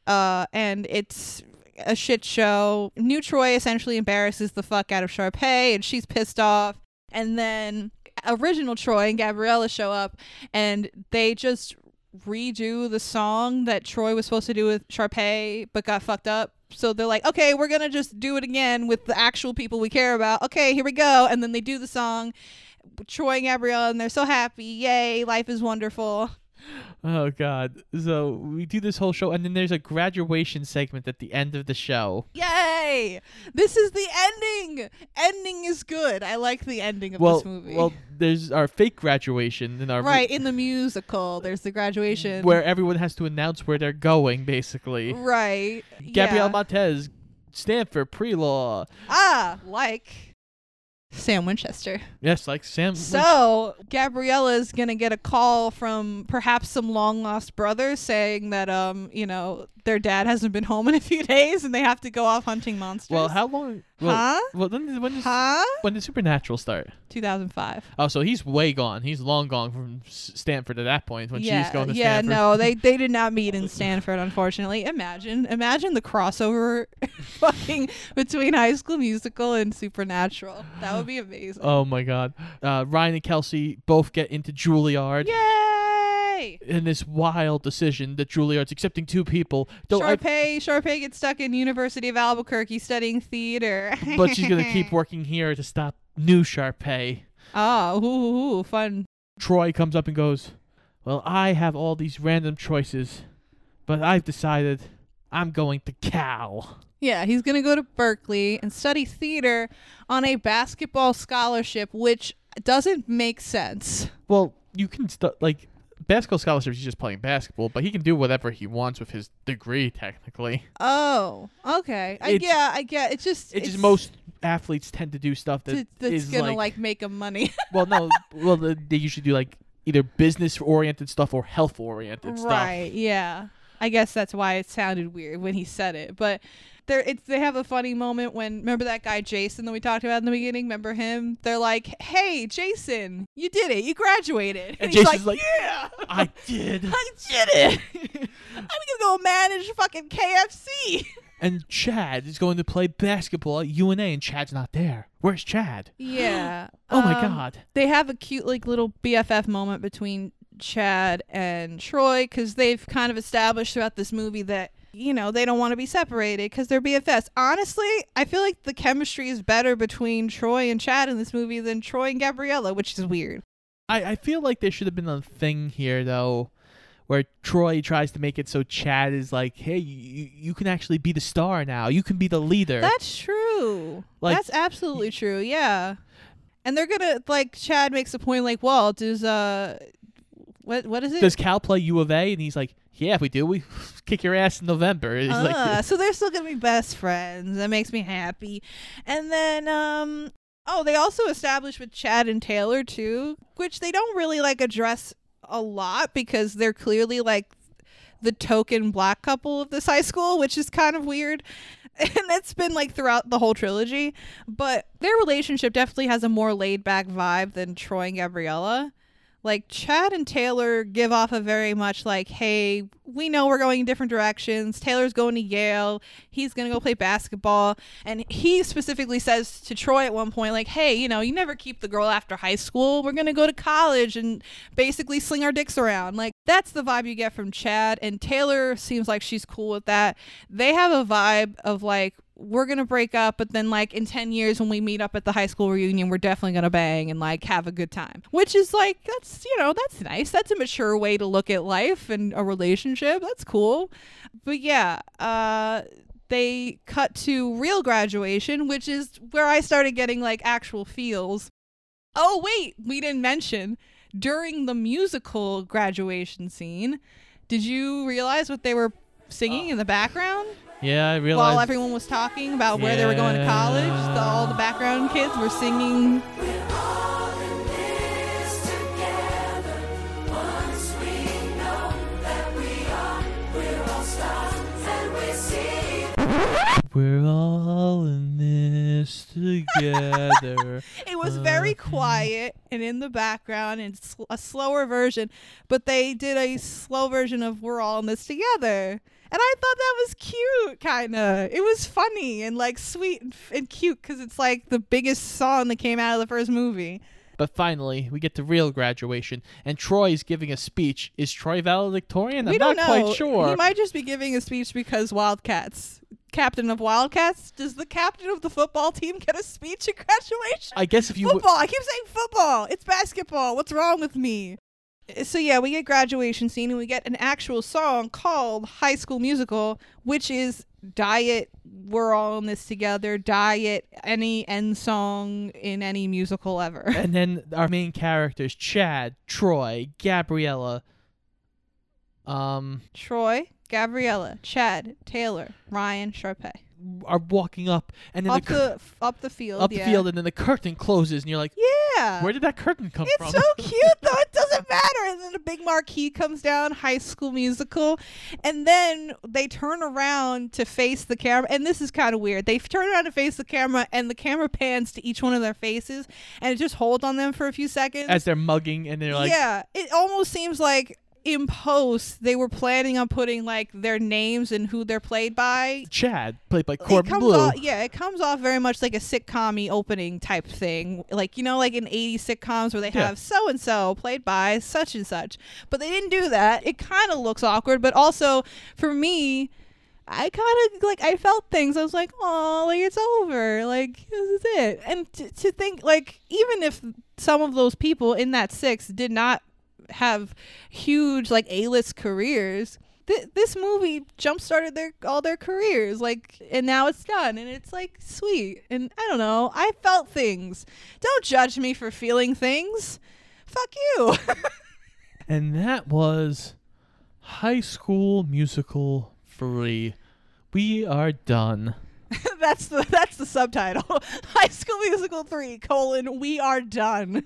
and it's a shit show. New Troy essentially embarrasses the fuck out of Sharpay, and she's pissed off. And then original Troy and Gabriella show up, and they just redo the song that Troy was supposed to do with Sharpay but got fucked up. So they're like, okay, we're gonna just do it again with the actual people we care about. Okay, here we go. And then they do the song, Troy and Gabriella, and they're so happy. Yay, life is wonderful. Oh, God. So we do this whole show, and then there's a graduation segment at the end of the show. Yay! This is the ending! Ending is good. I like the ending of this movie. Well, there's our fake graduation. In the musical, there's the graduation. Where everyone has to announce where they're going, basically. Right. Gabrielle Montez, Stanford, pre-law. Like Sam Winchester. Yes, like Sam. So Gabriella's gonna get a call from perhaps some long lost brothers saying that their dad hasn't been home in a few days and they have to go off hunting monsters. Well, how long? Well, when did Supernatural start? 2005. Oh, so he's way gone. He's long gone from Stanford at that point when she's going to Stanford. Yeah, no, they did not meet in Stanford, unfortunately. Imagine the crossover fucking between High School Musical and Supernatural. That would be amazing. Oh my God. Ryan and Kelsey both get into Juilliard. Yay! In this wild decision that Juilliard's accepting 2 people. Sharpay gets stuck in University of Albuquerque studying theater. But she's going to keep working here to stop new Sharpay. Oh, fun. Troy comes up and goes, well, I have all these random choices, but I've decided I'm going to Cal. Yeah, he's going to go to Berkeley and study theater on a basketball scholarship, which doesn't make sense. Well, you can basketball scholarships, he's just playing basketball, but he can do whatever he wants with his degree, technically. Oh, okay. I get. It's just most athletes tend to do stuff that's gonna make them money. Well, no. Well, they usually do either business-oriented stuff or health-oriented stuff. Right, yeah. I guess that's why it sounded weird when he said it. But they have a funny moment when, remember that guy Jason that we talked about in the beginning? Remember him? They're like, hey, Jason, you did it. You graduated. And he's Jason's like, yeah. I did. I did it. I'm going to go manage fucking KFC. And Chad is going to play basketball at UNA, and Chad's not there. Where's Chad? Yeah. Oh, my God. They have a cute little BFF moment between Chad and Troy because they've kind of established throughout this movie that, they don't want to be separated because they're BFFs. Honestly, I feel like the chemistry is better between Troy and Chad in this movie than Troy and Gabriella, which is weird. I feel like there should have been a thing here, though, where Troy tries to make it so Chad is like, hey, you can actually be the star now. You can be the leader. That's true. That's absolutely true, yeah. And they're going to, Chad makes a point well, does, what is it? Does Cal play U of A? And he's like, yeah, if we do, we kick your ass in November. So they're still going to be best friends. That makes me happy. And then, they also established with Chad and Taylor, too, which they don't really, address a lot because they're clearly, the token black couple of this high school, which is kind of weird. And that's been, throughout the whole trilogy. But their relationship definitely has a more laid-back vibe than Troy and Gabriella. Chad and Taylor give off a very much hey, we know we're going in different directions. Taylor's going to Yale. He's going to go play basketball. And he specifically says to Troy at one point, hey, you never keep the girl after high school. We're going to go to college and basically sling our dicks around. That's the vibe you get from Chad. And Taylor seems like she's cool with that. They have a vibe of we're going to break up, but then in 10 years when we meet up at the high school reunion, we're definitely going to bang and have a good time, which is that's, that's nice. That's a mature way to look at life and a relationship. That's cool. But yeah, they cut to real graduation, which is where I started getting actual feels. Oh, wait, we didn't mention during the musical graduation scene, did you realize what they were singing in the background? Yeah, I realized. While everyone was talking about where they were going to college, all the background kids were singing. We're all in this together. We're all in this together. It was very quiet and in the background and a slower version, but they did a slow version of We're All in This Together. And I thought that was cute, kind of. It was funny and like sweet and cute because it's like the biggest song that came out of the first movie. But finally, we get to real graduation, and Troy's giving a speech. Is Troy valedictorian? We I'm don't not know. quite sure. He might just be giving a speech because Wildcats. Captain of Wildcats? Does the captain of the football team get a speech at graduation? I guess if you... Football. I keep saying football. It's basketball. What's wrong with me? So yeah, we get graduation scene and we get an actual song called High School Musical, which is Diet, We're All in This Together, Diet, any end song in any musical ever. And then our main characters, Chad, Troy, Gabriella, Troy, Gabriella, Chad, Taylor, Ryan, Sharpay. are walking up, and then Up the field. up the field, and then the curtain closes, and you're like, Yeah. where did that curtain come from? It's so cute, though. It doesn't matter. And then a big marquee comes down, High School Musical. And then they turn around to face the camera. And this is kind of weird. They turn around to face the camera, and the camera pans to each one of their faces. And it just holds on them for a few seconds. As they're mugging, and they're like, yeah. It almost seems like in post, they were planning on putting like their names and who they're played by. Chad, played by Corbin Blue. It comes off very much like a sitcom-y opening type thing. Like, you know, like in 80s sitcoms where they have so-and-so played by such and such. But they didn't do that. It kind of looks awkward, but also for me, I kind of like, I felt things. I was like, oh, like it's over. Like, this is it. And to think, like, even if some of those people in that six did not have huge like A-list careers, this movie jump-started all their careers, like, and now it's done, and it's like sweet. And I don't know, I felt things. Don't judge me for feeling things. Fuck you. And that was High School Musical 3. We are done. That's the subtitle. High School Musical 3, we are done.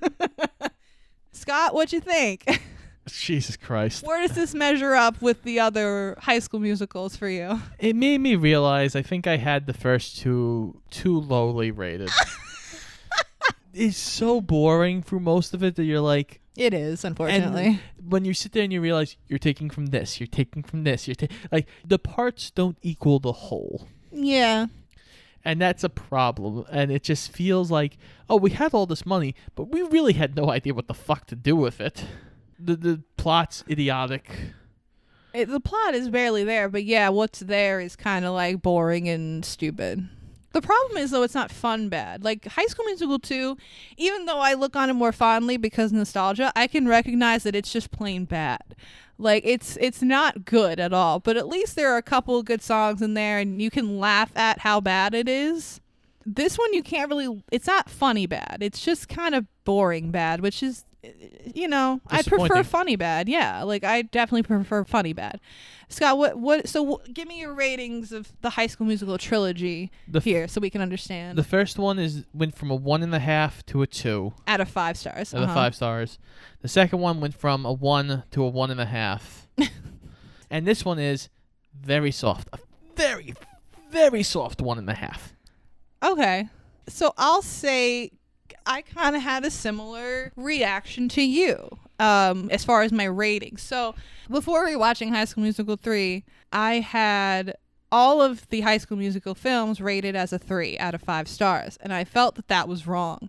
Scott, what'd you think? Jesus Christ. Where does this measure up with the other High School Musicals for you? It made me realize I think I had the first two too lowly rated. It's so boring through most of it that you're like... It is, unfortunately. And when you sit there and you realize you're taking from this, you're taking from this, like, the parts don't equal the whole. Yeah. And that's a problem. And it just feels like, oh, we had all this money, but we really had no idea what the fuck to do with it. The plot's idiotic. The plot is barely there, but yeah, what's there is kind of like boring and stupid. The problem is, though, it's not fun bad. Like High School Musical 2, even though I look on it more fondly because nostalgia, I can recognize that it's just plain bad. Like, it's not good at all, but at least there are a couple of good songs in there, and you can laugh at how bad it is. This one, you can't really... It's not funny bad. It's just kind of boring bad, which is, you know... I prefer funny bad. Yeah, like, I definitely prefer funny bad. Scott, give me your ratings of the High School Musical trilogy here so we can understand. The first one went from a 1.5 to a 2. Out of 5 stars. Out of 5 stars. The second one went from a 1 to a 1.5. And this one is very soft. A very, very soft 1.5. Okay. So I'll say I kind of had a similar reaction to you as far as my rating. So before rewatching High School Musical 3, I had all of the High School Musical films rated as a 3 out of 5 stars. And I felt that was wrong.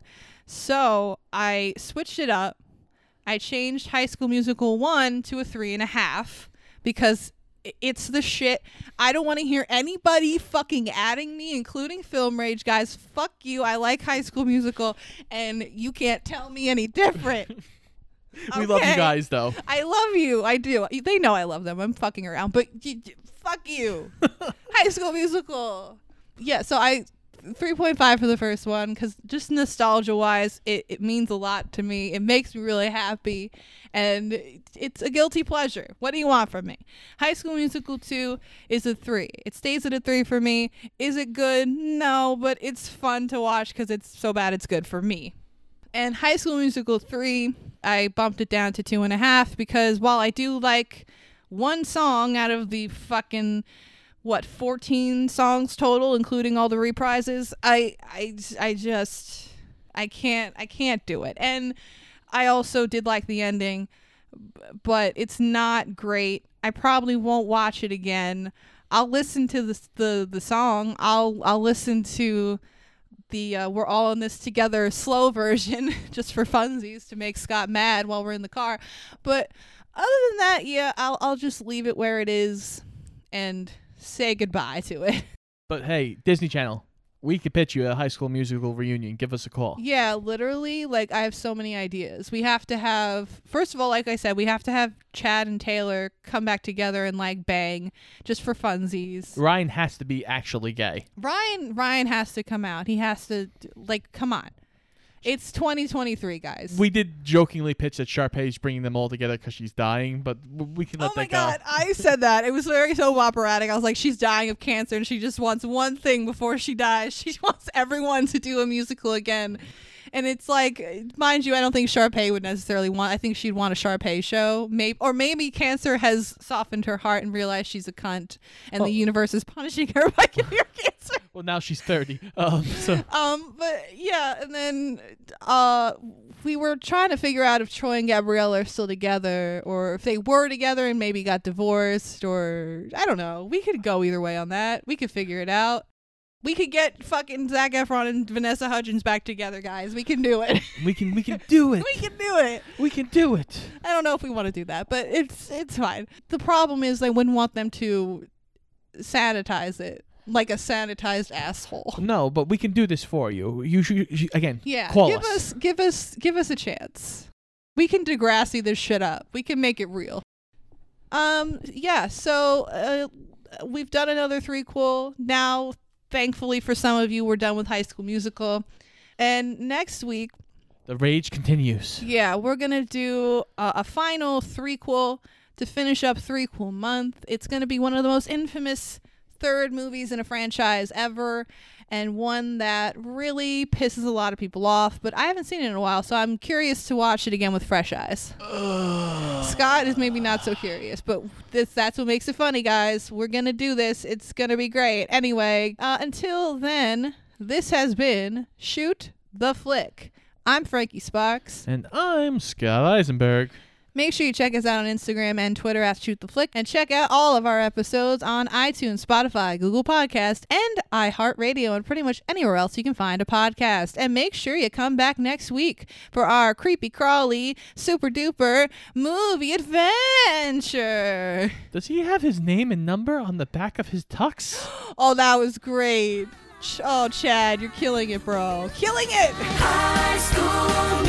So I switched it up. I changed High School Musical 1 to a 3.5 because it's the shit. I don't want to hear anybody fucking adding me, including Film Rage, guys. Fuck you. I like High School Musical, and you can't tell me any different. We love you guys, though. I love you. I do. They know I love them. I'm fucking around, but fuck you. High School Musical. Yeah, so I 3.5 for the first one because just nostalgia-wise, it means a lot to me. It makes me really happy, and it's a guilty pleasure. What do you want from me? High School Musical 2 is a 3. It stays at a 3 for me. Is it good? No, but it's fun to watch because it's so bad it's good for me. And High School Musical 3, I bumped it down to 2.5 because while I do like one song out of the fucking 14 songs total, including all the reprises. I can't do it. And I also did like the ending, but it's not great. I probably won't watch it again. I'll listen to the song. I'll listen to the We're All in This Together slow version just for funsies to make Scott mad while we're in the car. But other than that, yeah, I'll just leave it where it is and say goodbye to it. But hey, Disney Channel, we could pitch you a High School Musical reunion. Give us a call. Yeah, literally, like, I have so many ideas. We have to have, first of all, like I said, we have to have Chad and Taylor come back together and, like, bang, just for funsies. Ryan has to be actually gay. Ryan has to come out. He has to, like, come on. It's 2023, guys. We did jokingly pitch that Sharpay's bringing them all together because she's dying, but we can let that go. Oh my God, I said that. It was very soap operatic. I was like, she's dying of cancer and she just wants one thing before she dies. She wants everyone to do a musical again. And it's like, mind you, I don't think Sharpay would necessarily want, I think she'd want a Sharpay show. Maybe cancer has softened her heart and realized she's a cunt and the universe is punishing her by giving her cancer. Well, now she's 30. But yeah, and then we were trying to figure out if Troy and Gabrielle are still together or if they were together and maybe got divorced, or I don't know. We could go either way on that. We could figure it out. We could get fucking Zac Efron and Vanessa Hudgens back together, guys. We can do it. We can do it. We can do it. We can do it. I don't know if we want to do that, but it's fine. The problem is I wouldn't want them to sanitize it like a sanitized asshole. No, but we can do this for you. You should again. Yeah, call give us a chance. We can Degrassi this shit up. We can make it real. Yeah. So we've done another threequel now. Thankfully for some of you, we're done with High School Musical. And next week, the rage continues. Yeah, we're going to do a final threequel to finish up threequel month. It's going to be one of the most infamous third movies in a franchise ever, and one that really pisses a lot of people off, but I haven't seen it in a while, so I'm curious to watch it again with fresh eyes. Scott is maybe not so curious, but that's what makes it funny, guys. We're gonna do this. It's gonna be great. Anyway, until then, this has been Shoot the Flick. I'm Frankie Sparks. And I'm Scott Eisenberg. Make sure you check us out on Instagram and Twitter at Shoot the Flick, and check out all of our episodes on iTunes, Spotify, Google Podcast, and iHeartRadio, and pretty much anywhere else you can find a podcast. And make sure you come back next week for our creepy crawly, super duper movie adventure. Does he have his name and number on the back of his tux? Oh, that was great. Oh, Chad, you're killing it, bro. Killing it! High School